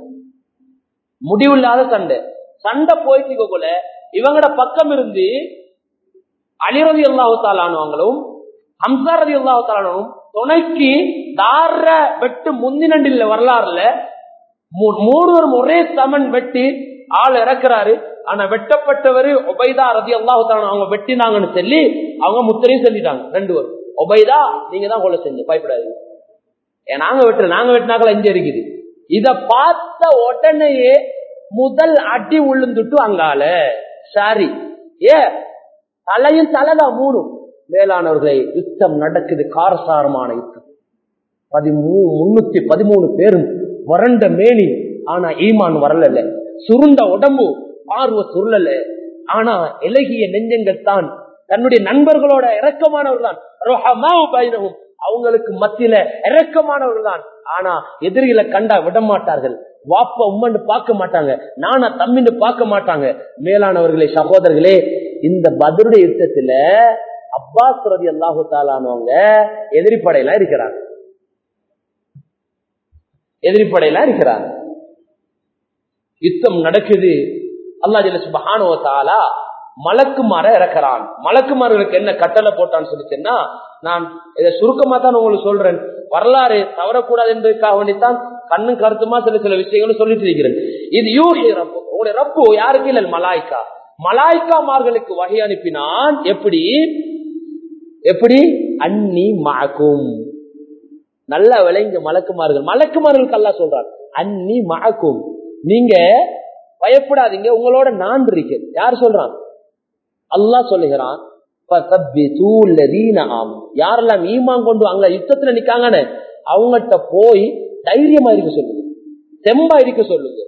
சண்டை போயிட்டு இருக்கக்குள்ள இவங்கட பக்கம் இருந்து அலி ரலியல்லாஹு தஆலா அவங்களும் ஹம்சா ரலியல்லாஹு தஆலா துணைக்கு தார வெட்டு முந்தினண்டில் வரலாறுல மூணுவரும் ஒரே சமன் வெட்டி ஆள் இறக்குறாரு. ஆனா வெட்டப்பட்டவரு உபைதா ரலியல்லாஹு தஆலா அவங்க வெட்டினாங்கன்னு சொல்லி அவங்க முத்திரையும் சொல்லிட்டாங்க. ரெண்டு பேரும், உபைதா நீங்க தான் கொலை செஞ்சு, பயப்படாது, நாங்க வெட்டினாக்கள் இங்க இருக்குது. இத பார்த்த உடனேயே முதல் அடி உள்ளுந்துட்டு அங்கால சாரி தலையும் தலைதான் மூணு. மேலானவர்களை யுத்தம் நடக்குது, காரசாரமான யுத்தம். 313 பேரும் வறண்ட மேனி, ஆனா ஈமான் வரல, சுருண்ட உடம்பு, பார்வை சுருளல, ஆனா இலகிய நெஞ்சங்கள் தான். தன்னுடைய நண்பர்களோட இரக்கமானவர்கள் தான், அவங்களுக்கு மத்தியில இரக்கமானவர்கள் தான். ஆனா எதிரிகளை கண்டா விட மாட்டார்கள், வாப்ப உம்மன்னு பார்க்க மாட்டாங்க, நானா தம்பின்னு பார்க்க மாட்டாங்க. மேலானவர்களே, சகோதரர்களே, இந்த பத்ருடைய யுத்தத்துல அப்பாஸ் ரலியல்லாஹு தஆலானவங்க எதிரிப்படையெல்லாம் இருக்கிறாங்க. யுத்தம் நடக்குது. அல்லாஹ் ஜல்ல சுப்ஹானஹு வ தஆலா மலக்குமார இறக்குறான். மலக்குமார்களுக்கு என்ன கட்டளை போட்டான்னு சொல்லிச்சேன்னா, நான் இதை சுருக்கமா தான் உங்களுக்கு சொல்றேன், வரலாறு தவறக்கூடாது என்பதற்காக வேண்டித்தான் கண்ணும் கருத்துமா சில விஷயங்களும் சொல்லிட்டு இருக்கிறேன். இது யூஹி ரப்பு, உங்களுடைய ரப்பு யாருக்கு இல்லை, மலாய்க்கா. மலாய்க்காமார்களுக்கு வகை அனுப்பினான். எப்படி அன்னி மஅகும், நல்ல விளைஞ்ச மலக்குமார்களுக்கு அல்லாஹ் சொல்றான், அன்னி மஅகும், நீங்க பயப்படாதீங்க, உங்களோட நான் இருக்கேன். யார் சொல்றான்? அல்லாஹ் சொல்லுகிறான். யாரெல்லாம் ஈமான் கொண்டு அங்க யுத்தத்துல நிக்காங்கன்னு அவங்ககிட்ட போய் தைரியமா இருக்க சொல்லுங்க, தெம்பா இருக்க சொல்லுங்க.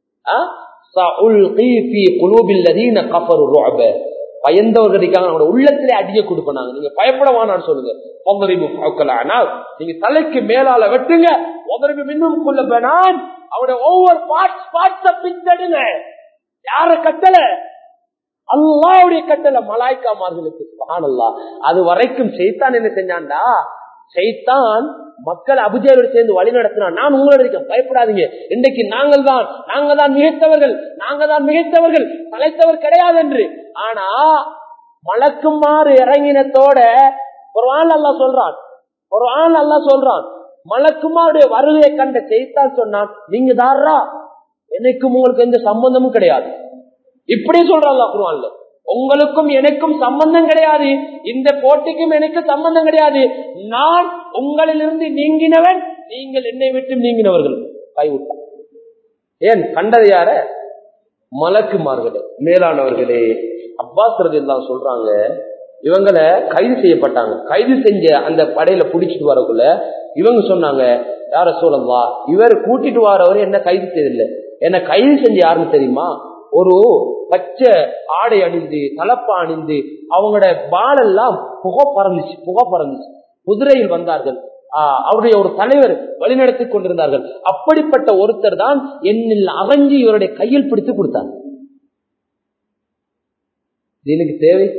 பயந்தவர்கள் இருக்காங்க, உள்ளத்திலே அடிய கொடுப்பாங்க, நீங்க பயப்படவானான்னு சொல்லுங்க. நீங்க தலைக்கு மேலால வெட்டுங்க, இன்னும் கொள்ள வேணாம், அவருடைய ஒவ்வொரு பார்ட்ஸ் பிச்சடுங்க. யார கட்டளை? அல்லாஹ்வுடைய கட்டளை மலாய்க்காமார்களுக்கு. சுப்ஹானல்லாஹ். அது வரைக்கும் ஷைத்தான் என்ன செஞ்சான்டா, ஷைத்தான் மக்கள் அபூஜஹலோடு சேர்ந்து வழி நடத்தினான். நான் உங்களோட இருக்கேன், பயப்படாதீங்க, இன்றைக்கு நாங்க தான் மிகைத்தவர்கள், தலைத்தவர் கிடையாது என்று. ஆனா மலக்குமாறு இறங்கினத்தோட குர்ஆன் அல்லாஹ் சொல்றான், மலக்குமாருடைய வருகையை கண்ட ஷைத்தான் சொன்னான், நீங்க தாரா, எனக்கும் உங்களுக்கு எந்த சம்பந்தமும் கிடையாது. இப்படி சொல்றான் அல்லாஹ் குர்ஆன்ல, உங்களுக்கும் எனக்கும் சம்பந்தம் கிடையாது, இந்த போட்டிக்கும் எனக்கு சம்பந்தம் கிடையாது, நான் உங்களிலிருந்து நீங்கினவன், நீங்கள் என்னை விட்டு நீங்கினவர்கள். கைவிட்டான். ஏன் கண்டது யார? மலக்குமார்களே. மேலானவர்களே, அப்பாஸ் ரலியல்லாஹு சொல்றாங்க, இவங்களை கைது செய்யப்பட்டாங்க. கைது செஞ்ச அந்த படையில புடிச்சிட்டு வரக்குள்ள இவங்க சொன்னாங்க, யார ரசூலல்லாஹ், இவர் கூட்டிட்டு வரவர் என்ன கைது செய்யல, என்ன கைது செஞ்ச யாருன்னு தெரியுமா? ஒரு பச்சை ஆடை அணிந்து, தலப்பா அணிந்து, அவங்களோட பாலெல்லாம் புகை பறந்துச்சு. குதிரையில் வந்தார்கள், அவருடைய ஒரு தலைவர் வழிநடத்தி கொண்டிருந்தார்கள். அப்படிப்பட்ட ஒருத்தர் தான் என்னில் அகஞ்சி இவருடைய கையில் பிடித்து கொடுத்தார். தீனுக்கு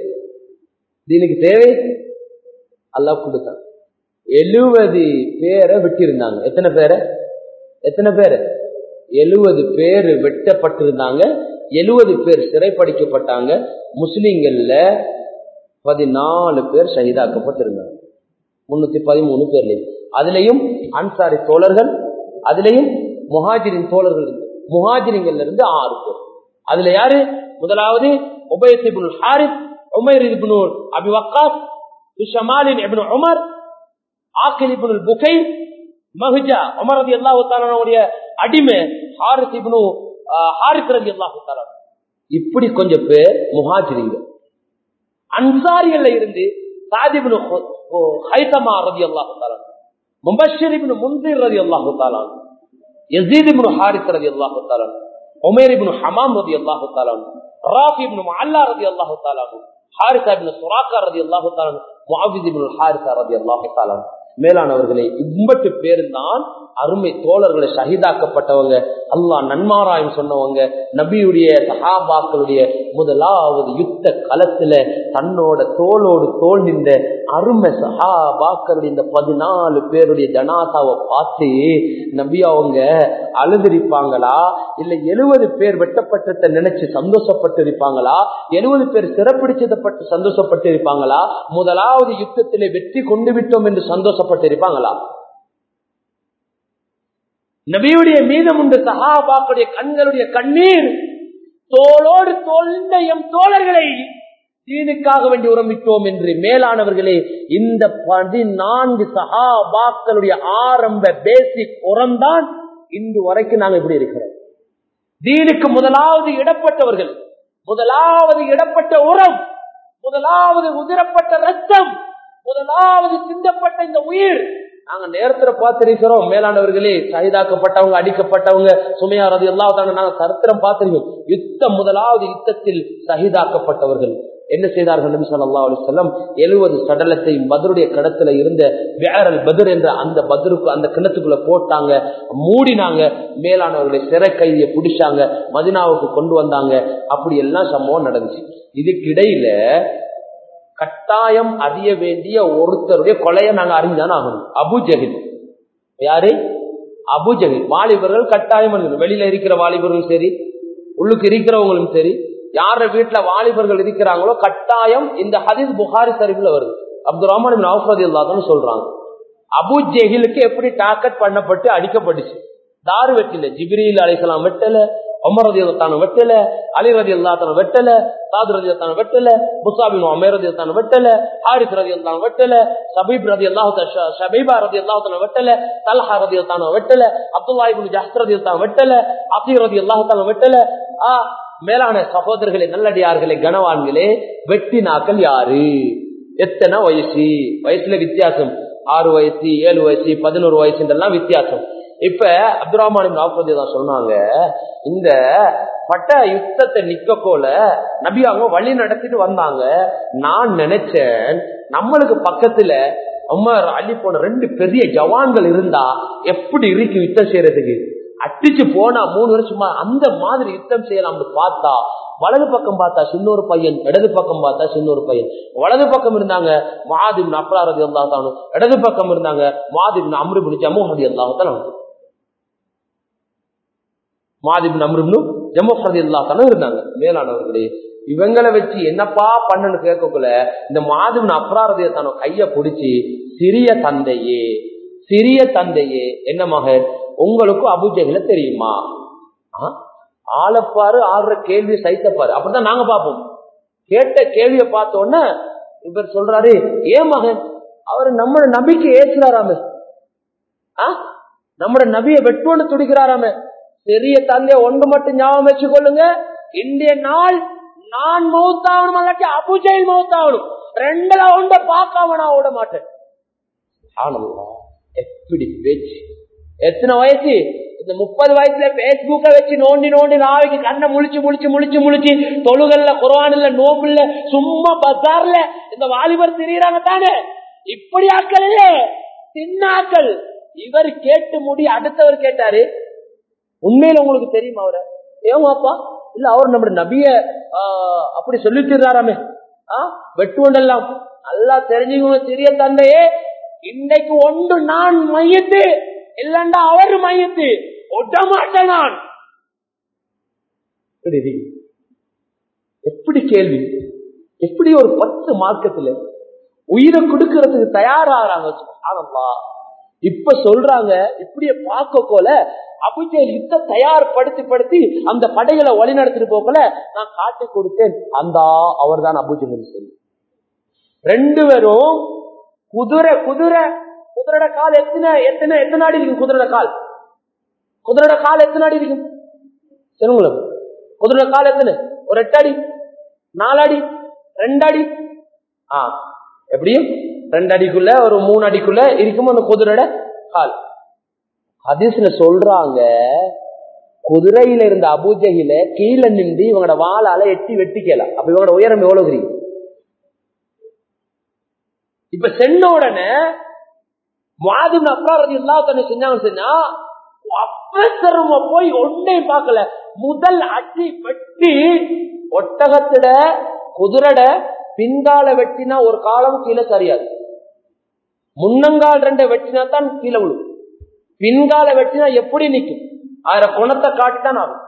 தேவை அல்லாஹ் கொடுத்தான். 70 பேரை விட்டிருந்தாங்க. எத்தனை பேரை? 70 பேர் வெட்டப்பட்டிருந்தாங்க. 70 பேர் சிறைப்படிக்கப்பட்டாங்க. முஸ்லிம்கள்ல 14 பேர் ஷஹீதாக்கப்பட்டிருந்தாங்க. 313 பேர்ல, அதுலயும் அன்சாரி தோழர்கள், அதுலயும் முஹாஜிரின் தோழர்கள், முஹாஜிரின்ல இருந்து 6 பேர். அதுல யாரு? முதலாவது Ubaid ibn Harith, Umair ibn Abi Waqqas, ஷமாலின் ibn Umar, Aqil ibn Bukair, Mahja Umar ரலியல்லாஹு தஆலாவுடைய அடிமை ஹாரிஸ் இப்னு ஹாரிஸ் ரலியல்லாஹு தஆலா. இப்படி கொஞ்சம் பேர் முஹாஜிரீங்க. அன்சாரிகள்ல இருந்து சாத் இப்னு ஹைதமா ரலியல்லாஹு தஆலா, முபஷ்ஷிர் இப்னு முன்திர் ரலியல்லாஹு தஆலா, யஸீத் இப்னு ஹாரிஸ் ரலியல்லாஹு தஆலா, உமைர் இப்னு ஹமாம் ரலியல்லாஹு தஆலா, ராஃபி இப்னு முஅல்லா ரலியல்லாஹு தஆலா, ஹாரிஸா இப்னு சுராக்கா ரலியல்லாஹு தஆலா, முஅவ்வித் இப்னு ஹாரிஸா ரலியல்லாஹு தஆலா. மேலானவர்களே, இவ்வளவு பேர் தான் அருமை தோழர்களை ஷஹீதாக்கப்பட்டவங்க, அல்லாஹ் நன்மாராயம் சொன்னவங்க. நபியுடைய சஹாபாக்களுடைய முதலாவது யுத்த களத்துல தன்னோட தோளோடு தோல் நின்ற அருமை சஹாபாக்களுடைய இந்த 14 பேருடைய ஜனாதாவை பார்த்து நபி அவங்க அழுதிருப்பாங்களா, இல்ல 70 பேர் வெட்டப்பட்டதை நினைச்சு சந்தோஷப்பட்டு இருப்பாங்களா, 70 பேர் சிறப்பிடிச்சதை பற்றி சந்தோஷப்பட்டு இருப்பாங்களா, முதலாவது யுத்தத்திலே வெற்றி கொண்டு விட்டோம் என்று சந்தோஷப்பட்டு இருப்பாங்களா? நபியுடைய மீதம் உண்டு சஹாபாக்களுடைய கண்களுடைய கண்ணீர் தோளோடு தோல்ந்த எம் தோழர்களை தீனுக்காக வேண்டி உரமிட்டோம் என்று. மேலானவர்களே, இந்த 14 சஹாபாக்களுடைய ஆரம்ப பேசிக் உரம்தான் இன்று வரைக்கும் நாங்கள் இப்படி இருக்கிறோம். தீனுக்கு முதலாவது இடப்பட்டவர்கள், முதலாவது இடப்பட்ட உரம், முதலாவது உதிரப்பட்ட ரத்தம், முதலாவது சிந்தப்பட்ட இந்த உயிர் நாங்க நேரத்துல பார்த்திருக்கிறோம். மேலானவர்களே, ஷஹீதாக்கப்பட்டவங்க, அடிக்கப்பட்டவங்க, சுமையா ரலியல்லாஹு தஆலா, நாங்க சரித்திரம் பார்த்திருக்கோம். யுத்தம், முதலாவது யுத்தத்தில் ஷஹீதாக்கப்பட்டவர்கள் என்ன செய்தார்கள்? நபி ஸல்லல்லாஹு அலைஹி வஸல்லம் 70 சடலத்தை பத்ருடைய கடத்துல இருந்த பிஅரல் பத்ர் என்ற அந்த பத்ருக்கு, அந்த கிணத்துக்குள்ள போட்டாங்க, மூடினாங்க. மேலானவர்களை சிறை கைதியை பிடிச்சாங்க, மதீனாவுக்கு கொண்டு வந்தாங்க. அப்படி எல்லாம் சம்பவம் நடந்துச்சு. இதுக்கிடையில கட்டாயம் அறிய வேண்டிய ஒருத்தருடைய கொலையை நாங்க அறிஞ்சானே ஆகணும். அபு ஜஹில். யாரு? அபு ஜஹில். வாலிபர்கள் கட்டாயம் அறியணும். வெளியில இருக்கிற வாலிபர்களும் சரி, உள்ளுக்கு இருக்கிறவங்களும் சரி, யார வீட்டுல வாலிபர்கள் இருக்கிறாங்களோ கட்டாயம் இந்த ஹதீஸ் புகாரி ஷரீஃப்ல வருது. அப்துல் ரஹ்மான் இப்னு அவ்ஃப் ரலியல்லாஹு அன்ஹு சொல்றாங்க, அபு ஜஹிலுக்கு எப்படி டார்கெட் பண்ணப்பட்டு அடிக்கப்பட்டுச்சு. தாரு வெட்டல, ஜிப்ரீல் அலைஹிஸ்ஸலாம் வெட்டல, உமர் ரலியல்லாஹு அன்ஹு வெட்டல, அலி ரலியல்லாஹு அன்ஹு வெட்டல, சாத் ரலியல்லாஹு அன்ஹு வெட்டல, முஸாப் இப்னு உமைர் ரலியல்லாஹு அன்ஹு வெட்டல, ஹாரிஸ் ரலியல்லாஹு அன்ஹு வெட்டல, ஷபீபா ரலியல்லாஹு அன்ஹு வெட்டல, தல்ஹா ரலியல்லாஹு அன்ஹு வெட்டல, அப்துல்லாஹ் இப்னு ஜஹ்ஷ் ரலியல்லாஹு அன்ஹு வெட்டல, அகீர் ரலியல்லாஹு அன்ஹு வெட்டல. மேலான சகோதரர்களே, நல்லடியார்களே, கனவான்களே, வெட்டினாக்கள் யாரு? எத்தனை வயசு? வயசுல வித்தியாசம். 6 வயசு, 7 வயசு, 11 வயசுன்றெல்லாம் வித்தியாசம். இப்ப அப்துல் ரஹ்மான் இப்னு அவ்ஃப் தான் சொன்னாங்க, இந்த பட்ட யுத்தத்தை நிக்கோல நபி அவங்க வழி நடத்திட்டு வந்தாங்க. நான் நினைச்சேன் நம்மளுக்கு பக்கத்துல உமர், அலி போன 2 பெரிய ஜவான்கள் இருந்தா எப்படி இருக்கு யுத்தம் செய்யறதுக்கு. அடிச்சு போனா 3 வருஷமா அந்த மாதிரி யுத்தம் செய்யலாம்னு பார்த்தா, வலது பக்கம் பார்த்தா சின்னொரு பையன், இடது பக்கம் பார்த்தா சின்னொரு பையன். வலது பக்கம் இருந்தாங்க முஆத் இப்னு அஃப்ரா ரலியல்லாஹு தஆலா, இடது பக்கம் இருந்தாங்க முஆத் இப்னு அம்ர் இப்னு ஜமூஹ் ரலியல்லாஹு தஆலா. முஆத் இப்னு அம்ர் இப்னு ஜமூஹ் ரலியல்லாஹு தஆலா இருந்தாங்க. மேலானவர்களே, இவங்களை வச்சு என்னப்பா பண்ணனு கேட்கக்குள்ள இந்த முஆத் இப்னு அஃப்ரா ரலியல்லாஹு தஆலா கைய பிடிச்சி, சிறிய தந்தையே என்ன மகன், உங்களுக்கு அபூ ஜஹ்ல தெரியுமா? ஆளப்பாரு, ஆடுற கேள்வி சைத்தப்பாரு, அப்படித்தான் நாங்க பார்ப்போம். கேட்ட கேள்வியை பார்த்த உடனே இவர் சொல்றாரு, ஏன் மகன், அவரு நம்ம நபிக்கு ஏசுறாராமே, நம்ம நபியை வெட்டுவன்னு துடிக்கிறாராமே. பெரிய தந்தைய ஒன்று மட்டும் ஞாபகம் வச்சு கொள்ளுங்க, இந்திய நாள் நான் மௌத்தாகணும், அல்லாட்டி அபூ ஜஹல் மௌத்தாகணும், 2ல ஒன்றை பார்க்காம நான் ஓட மாட்டேன். எப்படி பேச்சு! எத்தனை வயசு? இந்த 30 வயசுல பேஸ்புக்க வச்சு நோண்டி நாளைக்கு கண்ணை முழிச்சு தொழுகல்ல, குர்ஆன்ல, நோம்புல, சும்மா பசார்ல இந்த வாலிபர் திரியறாங்க தானே. இப்படி ஆக்கள் இல்ல, சின்ன ஆக்கள். இவர் கேட்டு முடி அடுத்தவர் கேட்டாரு, உண்மையில உங்களுக்கு தெரியுமா அவரை? ஏமாப்பா, இல்ல அவர் நம்ம நபிய அப்படி சொல்லிட்டுறாராமே, வெட்டுவண்டெல்லாம் நல்லா தெரிஞ்சுக்கணும். சிறிய தந்தையே, இன்னைக்கு ஒன்று நான் மையத்து இல்லண்டா அவரு மையத்து, ஒட்டமாட்டேன் நான். எப்படி கேள்வி! எப்படி ஒரு 10 மார்க்கத்துல உயிரை கொடுக்கறதுக்கு தயாராகிறாங்க. இப்ப சொல்றாங்க, இப்படியே பார்க்க போல அபூ ஜஹல் யுத்த தயார்படுத்தி அந்த படைகளை வழி நடத்திட்டு போகல நான் காட்டி கொடுத்தேன், அந்த அவர் தான் அபூ ஜஹல். சொல்லி 2 பேரும் குதிரை குதிரையோட கால் எத்தனை அடி இருக்கும்? குதிரையோட கால் எத்தனை அடி இருக்கும் சொல்லுங்கள? குதிரையோட கால் எத்தனை? ஒரு 8 அடி, 4 அடி, 2 அடி, எப்படியும் 2 அடிக்குள்ள ஒரு 3 அடிக்குள்ள இருக்கும் அந்த குதிரையோட கால். ஹதீஸ்ல சொல்றாங்க, குதிரையில இருந்த அபூஜஹில கீழே நின்று இவங்களோட வாளால எட்டி வெட்டிக்கலாம். அப்ப இவங்களோட உயரம் எவ்வளவு தெரியும்? இப்ப சென்ன உடனே முஆது இப்னு அஃப்ரா ரலியல்லாஹு அன்ஹு செஞ்சாங்கன்னு சொன்னா, அவசரமா போய் ஒன்றையும் பார்க்கல, முதல் அடி வெட்டி ஒட்டகத்திட குதிரைட பின்கால வெட்டினா ஒரு காலம் கீழே சரியாது. முன்னங்கால் 2 வெட்டினா தான் கீழே விழும். பின்கால வெட்டினா எப்படி நிக்கும்? அதுல குணத்தை காட்டித்தான் ஆகும்.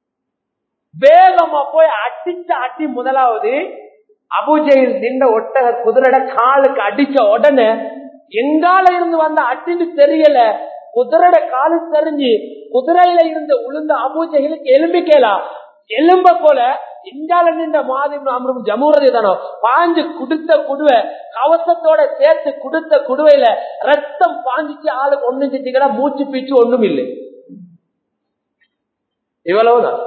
வேகமா போய் அடிச்ச அடி முதலாவது அபூஜஹில் நின்ற ஒட்டக குதிரைட காலுக்கு அடிச்ச உடனே எங்கால இருந்து வந்த அடின்னு தெரியல, குதிரைட காலு தெரிஞ்சு குதிரையில இருந்து உளுந்த அபூஜஹிலுக்கு எலும்பிக்கலாம். எலும்ப போல இங்கால நின்ற முஆது இப்னு அம்ர் ஜமூரதி தானோ பாஞ்சு குடுத்த குடுவை கவசத்தோட சேர்த்து குடுத்த குடுவையில ரத்தம் பாஞ்சிச்சு. ஆளுக்கு ஒண்ணு சிட்டிக்கடா மூச்சு பீச்சு ஒண்ணும் இல்லை. இவ்வளவுதான்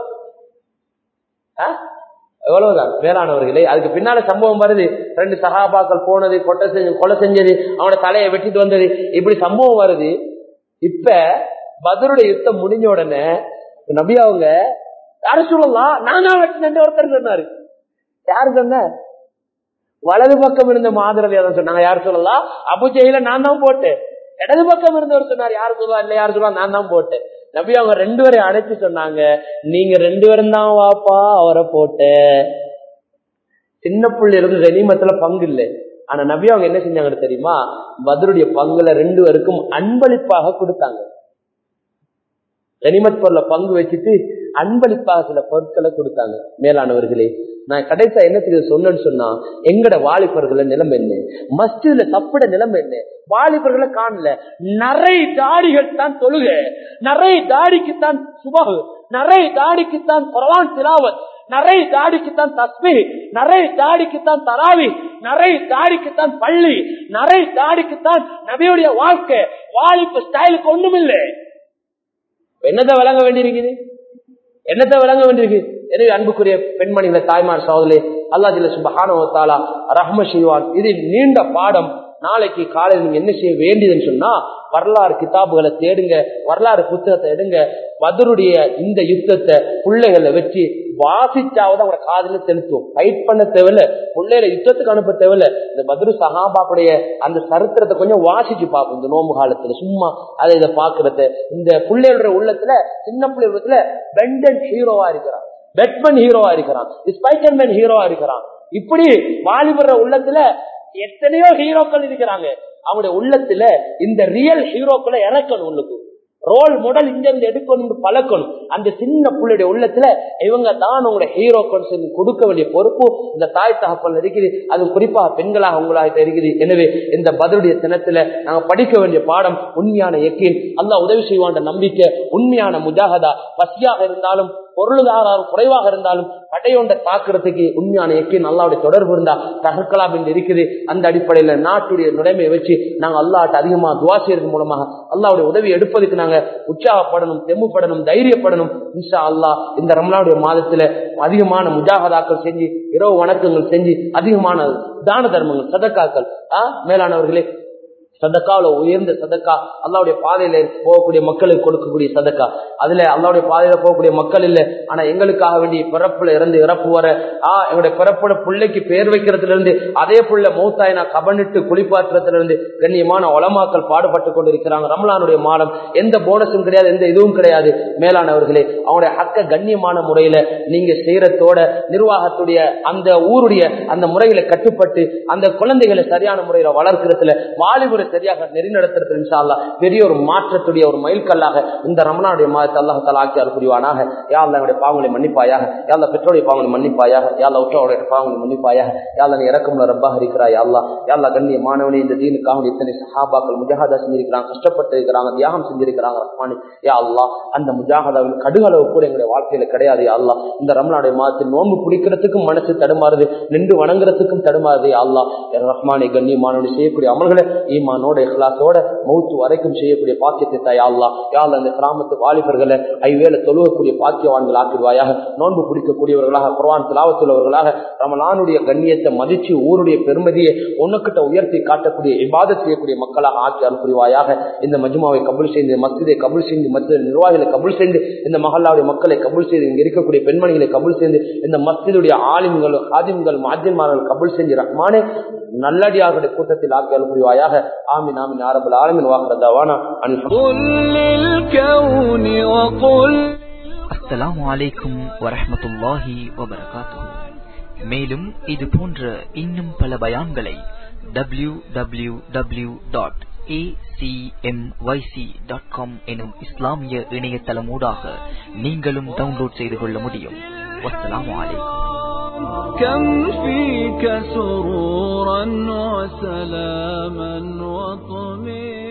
வேளாணவர்களே. அதுக்கு பின்னால சம்பவம் வருது, 2 சஹாபாக்கள் போனது, கொலை செஞ்சது, அவனோட தலையை வெட்டிட்டு வந்தது, இப்படி சம்பவம் வருது. இப்ப பத்ருடைய யுத்தம் முடிஞ்ச உடனே நபி அவங்க யாரு சொல்லலாம், நானா வெட்டினேன் ஒருத்தர் சொன்னாரு. யாரு சொன்ன? வலது பக்கம் இருந்த மாதிரதியா சொன்னாங்க. யாரு சொல்லலாம்? அபூஜஹில நான் தான் போட்டேன். இடது பக்கம் இருந்தவர் சொன்னார். யாரு சொல்லுவா? இல்ல யாரு சொல்லுவா? நான் தான் போட்டேன். நபி அவங்க 2 பேரையும் அழைச்சு சொன்னாங்க, நீங்க 2 பேரும் தான் வாப்பா அவரை போட்ட. சின்ன புள்ளி இருந்து கனிமத்துல பங்கு இல்லை. ஆனா நபி அவங்க என்ன செஞ்சாங்கன்னு தெரியுமா? பத்ருடைய பங்குல 2 பேருக்கும் அன்பளிப்பாக கொடுத்தாங்க. கனிமத் பொருளை பங்கு வச்சுட்டு அன்பளிப்பாக சில பொருட்களை கொடுத்தாங்க. மேலானவர்களே, நான் கடைசியா என்னத்துக்கு சொன்னேன்னு சொன்னா, எங்கட வாலிபர்களை நிலைமை என்ன, மஸ்ஜித்ல தப்பிட நிலைமை என்ன? வாலிபர்களை காணல. நிறைய தாடிகள் தான் தொழுக, நிறைய தாடிக்குத்தான் சுபஹ், நிறைய தாடிக்குத்தான் குர்ஆன் திலாவத், நிறைய தாடிக்குத்தான் தஸ்பீஹ், நிறைய தாடிக்குத்தான் தராவி, நிறைய தாடிக்குத்தான் பள்ளி, நிறைய தாடிக்குத்தான் நபியுடைய வாழ்க்கை. வாலிப ஸ்டைலுக்கு ஒண்ணும் இல்லை. என்னத்தை விளங்க வேண்டியிருக்குது? எனவே அன்புக்குரிய பெண்மணிகளை, தாய்மார், சகோதரர்களே, அல்லாஹ் ஜல்ல சுப்ஹானஹு வ தஆலா ரஹ்மத் செய்வான். இது நீண்ட பாடம். நாளைக்கு காலையில் நீங்க என்ன செய்ய வேண்டியதுன்னு சொன்னா, வரலாறு கிதாபுகளை தேடுங்க, வரலாறு புத்தகத்தை எடுங்க. பத்ருடைய இந்த யுத்தத்தை பிள்ளைகளை வச்சு வாசிச்சாவது அவங்க காதுல செலுத்துவோம். ஃபைட் பண்ண தேவையில்ல, பிள்ளைகளை யுத்தத்துக்கு அனுப்ப தேவையில்ல. இந்த பத்ரு சஹாபாக்குடைய அந்த சரித்திரத்தை கொஞ்சம் வாசிச்சு பார்ப்போம். இந்த நோம்பு காலத்துல சும்மா அதை இதை பாக்குறது. இந்த பிள்ளைகளுடைய உள்ளத்துல, சின்ன பிள்ளை உள்ளத்துல பெண்டன் ஹீரோவா இருக்கிறான், பேட்மேன் ஹீரோவா இருக்கிறான், ஸ்பைடர்மேன் ஹீரோவா இருக்கிறான். இப்படி வாலிபர் உள்ளத்துல எத்தனையோ ஹீரோக்கள் இருக்கிறாங்க. அவங்களுடைய உள்ளத்துல இந்த ரியல் ஹீரோக்களை இறக்கணும். உள்ளுக்கு ரோல் மாடல் இங்க இருந்து எடுக்கணும், பழக்கணும். அந்த சின்ன பிள்ளைடைய உள்ளத்துல இவங்க தான் உங்களுடைய ஹீரோக்கள் கொடுக்க வேண்டிய பொறுப்பு இந்த தாய் தகப்பல் இருக்குது. அது குறிப்பா பெண்களாக உங்களாக இருக்குது. எனவே இந்த பத்ருடைய தினத்துல நாங்க படிக்க வேண்டிய பாடம் உண்மையான யக்கீன், அல்லாஹ் உதவி செய்வான்ற நம்பிக்கை, உண்மையான முஜாஹதா. பசியாக இருந்தாலும் பொருளாதாரம் குறைவாக இருந்தாலும் படையொண்ட தாக்குறதுக்கு உண்மையான யக்கீன், அல்லாஹ்வுடைய தொடர்பு இருந்தா தகர்க்கலாம் என்று இருக்குது. அந்த அடிப்படையில நாட்டுடைய நிலைமையை வச்சு நாங்க அல்லாஹ்ட்ட அதிகமா துஆ செய்யறது மூலமாக அல்லாஹ்வுடைய உதவி எடுப்பதுக்கு நாங்க உற்சாகப்படணும், தெம்புப்படணும், தைரியப்படணும். இன்ஷா அல்லாஹ் இந்த ரமலானுடைய மாதத்துல அதிகமான முஜாஹதாக்கள் செஞ்சு, இரவு வணக்கங்கள் செஞ்சு, அதிகமான தான தர்மங்கள், சதக்காக்கள். மேலானவர்களே, சதக்காவில உயர்ந்த சதக்கா அல்லாஹ்வுடைய பாதையில போகக்கூடிய மக்களுக்கு கொடுக்கக்கூடிய சதக்கா. அதுல அல்லாஹ்வுடைய பாதையில போகக்கூடிய மக்கள் இல்லை, ஆனா எங்களுக்காக வேண்டிய பிறப்புல இருந்து இறப்பு வர எங்களுடைய பிறப்புல பிள்ளைக்கு பேர் வைக்கிறதுல இருந்து, அதே புள்ள மௌத்தாயினா கபனிட்டு குளிப்பாற்றுறதுல இருந்து கண்ணியமான உலமாக்கள் பாடுபட்டு கொண்டிருக்கிறாங்க. ரமலானுடைய மாதம் எந்த போனஸும் கிடையாது, எந்த இதுவும் கிடையாது. மேலானவர்களே, அவங்களுடைய ஹக்க கண்ணியமான முறையில நீங்க செய்யறதோட நிர்வாகத்துடைய அந்த ஊருடைய அந்த முறைகளை கட்டுப்பட்டு அந்த குழந்தைகளை சரியான முறையில வளர்க்கிறதுல, வாலிபுரை சரியாக நெறிநடத்துறது இன்ஷா அல்லாஹ் பெரிய ஒரு மாற்றத்துடைய ஒரு மைல்கல்லாக இந்த ரமலானுடைய மாதத்தை அல்லாஹ் தஆலா ஆக்கி அருள்புரிவானாக. யா அல்லாஹ் என்னுடைய பாவங்களை மன்னிப்பாயாக, யா அல்லாஹ் பெற்றோருடைய பாவங்களை மன்னிப்பாயாக, யா அல்லாஹ் உற்றோருடைய பாவங்களை மன்னிப்பாயாக, யா அல்லாஹ் நீ இரக்கமுள்ள ரப்பாக இருக்கிறாய். யா அல்லாஹ், யா அல்லாஹ் கண்ணியமானவனே, இந்த தீனுக்காக இத்தனை சஹாபாக்கள் முஜாஹதா செஞ்சிருக்கிறாங்க, கஷ்டப்பட்டு இருக்கிறாங்க, தியாகம் செஞ்சிருக்கிறாங்க. ரஹ்மானே, யா அல்லாஹ் அந்த முஜாஹதாவின் கடுகளவு கூட எங்களுடைய வாழ்க்கையில கிடையாது. யா அல்லாஹ் இந்த ரமலானுடைய மாதத்தில் நோன்பு பிடிக்கிறதுக்கும் மனசு தடுமாறுது, நின்று வணங்குறதுக்கும் தடுமாறுது. யா அல்லாஹ் ரஹ்மானே, கண்ணியமானவனே, செய்யக்கூடிய அமல்களை ஈமான் ஈமானோட இஹ்லாஸோட மௌத்து வரைக்கும் செய்யக்கூடிய பாக்கியத்தை தாயா அல்லாஹ். யா அல்லாஹ் இந்த கிராமத்து வாலிபர்களை ஐவேளை தொழுவக்கூடிய பாக்கியவான்கள் ஆக்கிடுவாயாக. நோன்பு பிடிக்கக்கூடியவர்களாக, குர்ஆன் திலாவத்துள்ளவர்களாக, ரமலானுடைய கண்ணியத்தை மதிச்சு ஊருடைய பெருமதியை உனக்கிட்ட உயர்த்தி காட்டக்கூடிய இபாதத் செய்யக்கூடிய மக்களாக ஆக்கி அருள் புரிவாயாக. இந்த மஜ்மாவை கபூல் செய்து, மஸ்ஜிதை கபூல் செய்து, மஸ்ஜித் நிர்வாகிகளை கபூல் செய்து, இந்த மஹல்லாவுடைய மக்களை கபூல் செய்து, இங்க இருக்கக்கூடிய பெண்மணிகளை கபூல் செய்து, இந்த மஸ்ஜிதுடைய ஆலிம்கள், ஹாதிம்கள், முஅஜ்ஜின்மார்கள் கபூல் செஞ்சு ரஹ்மானே நல்லடியார்களுடைய கூட்டத்தில் ஆக்கி அருள் புரிவாயாக. ஆமீன் ஆமீன் யா ரப்பல் ஆலமீன். வாஹிரு தஅவானா அஸ்ஸலாமு அலைக்கும் வரஹ்மத்துல்லாஹி வபரகாத்துஹு. மேலும் இது போன்ற இன்னும் பல பயான்களை www.acmyc.com எனும் இஸ்லாமிய இணையதளமூடாக நீங்களும் டவுன்லோட் செய்து கொள்ள முடியும். வஸ்ஸலாமு அலைக்கும். كم فيك سرورا وسلاما وطمئنا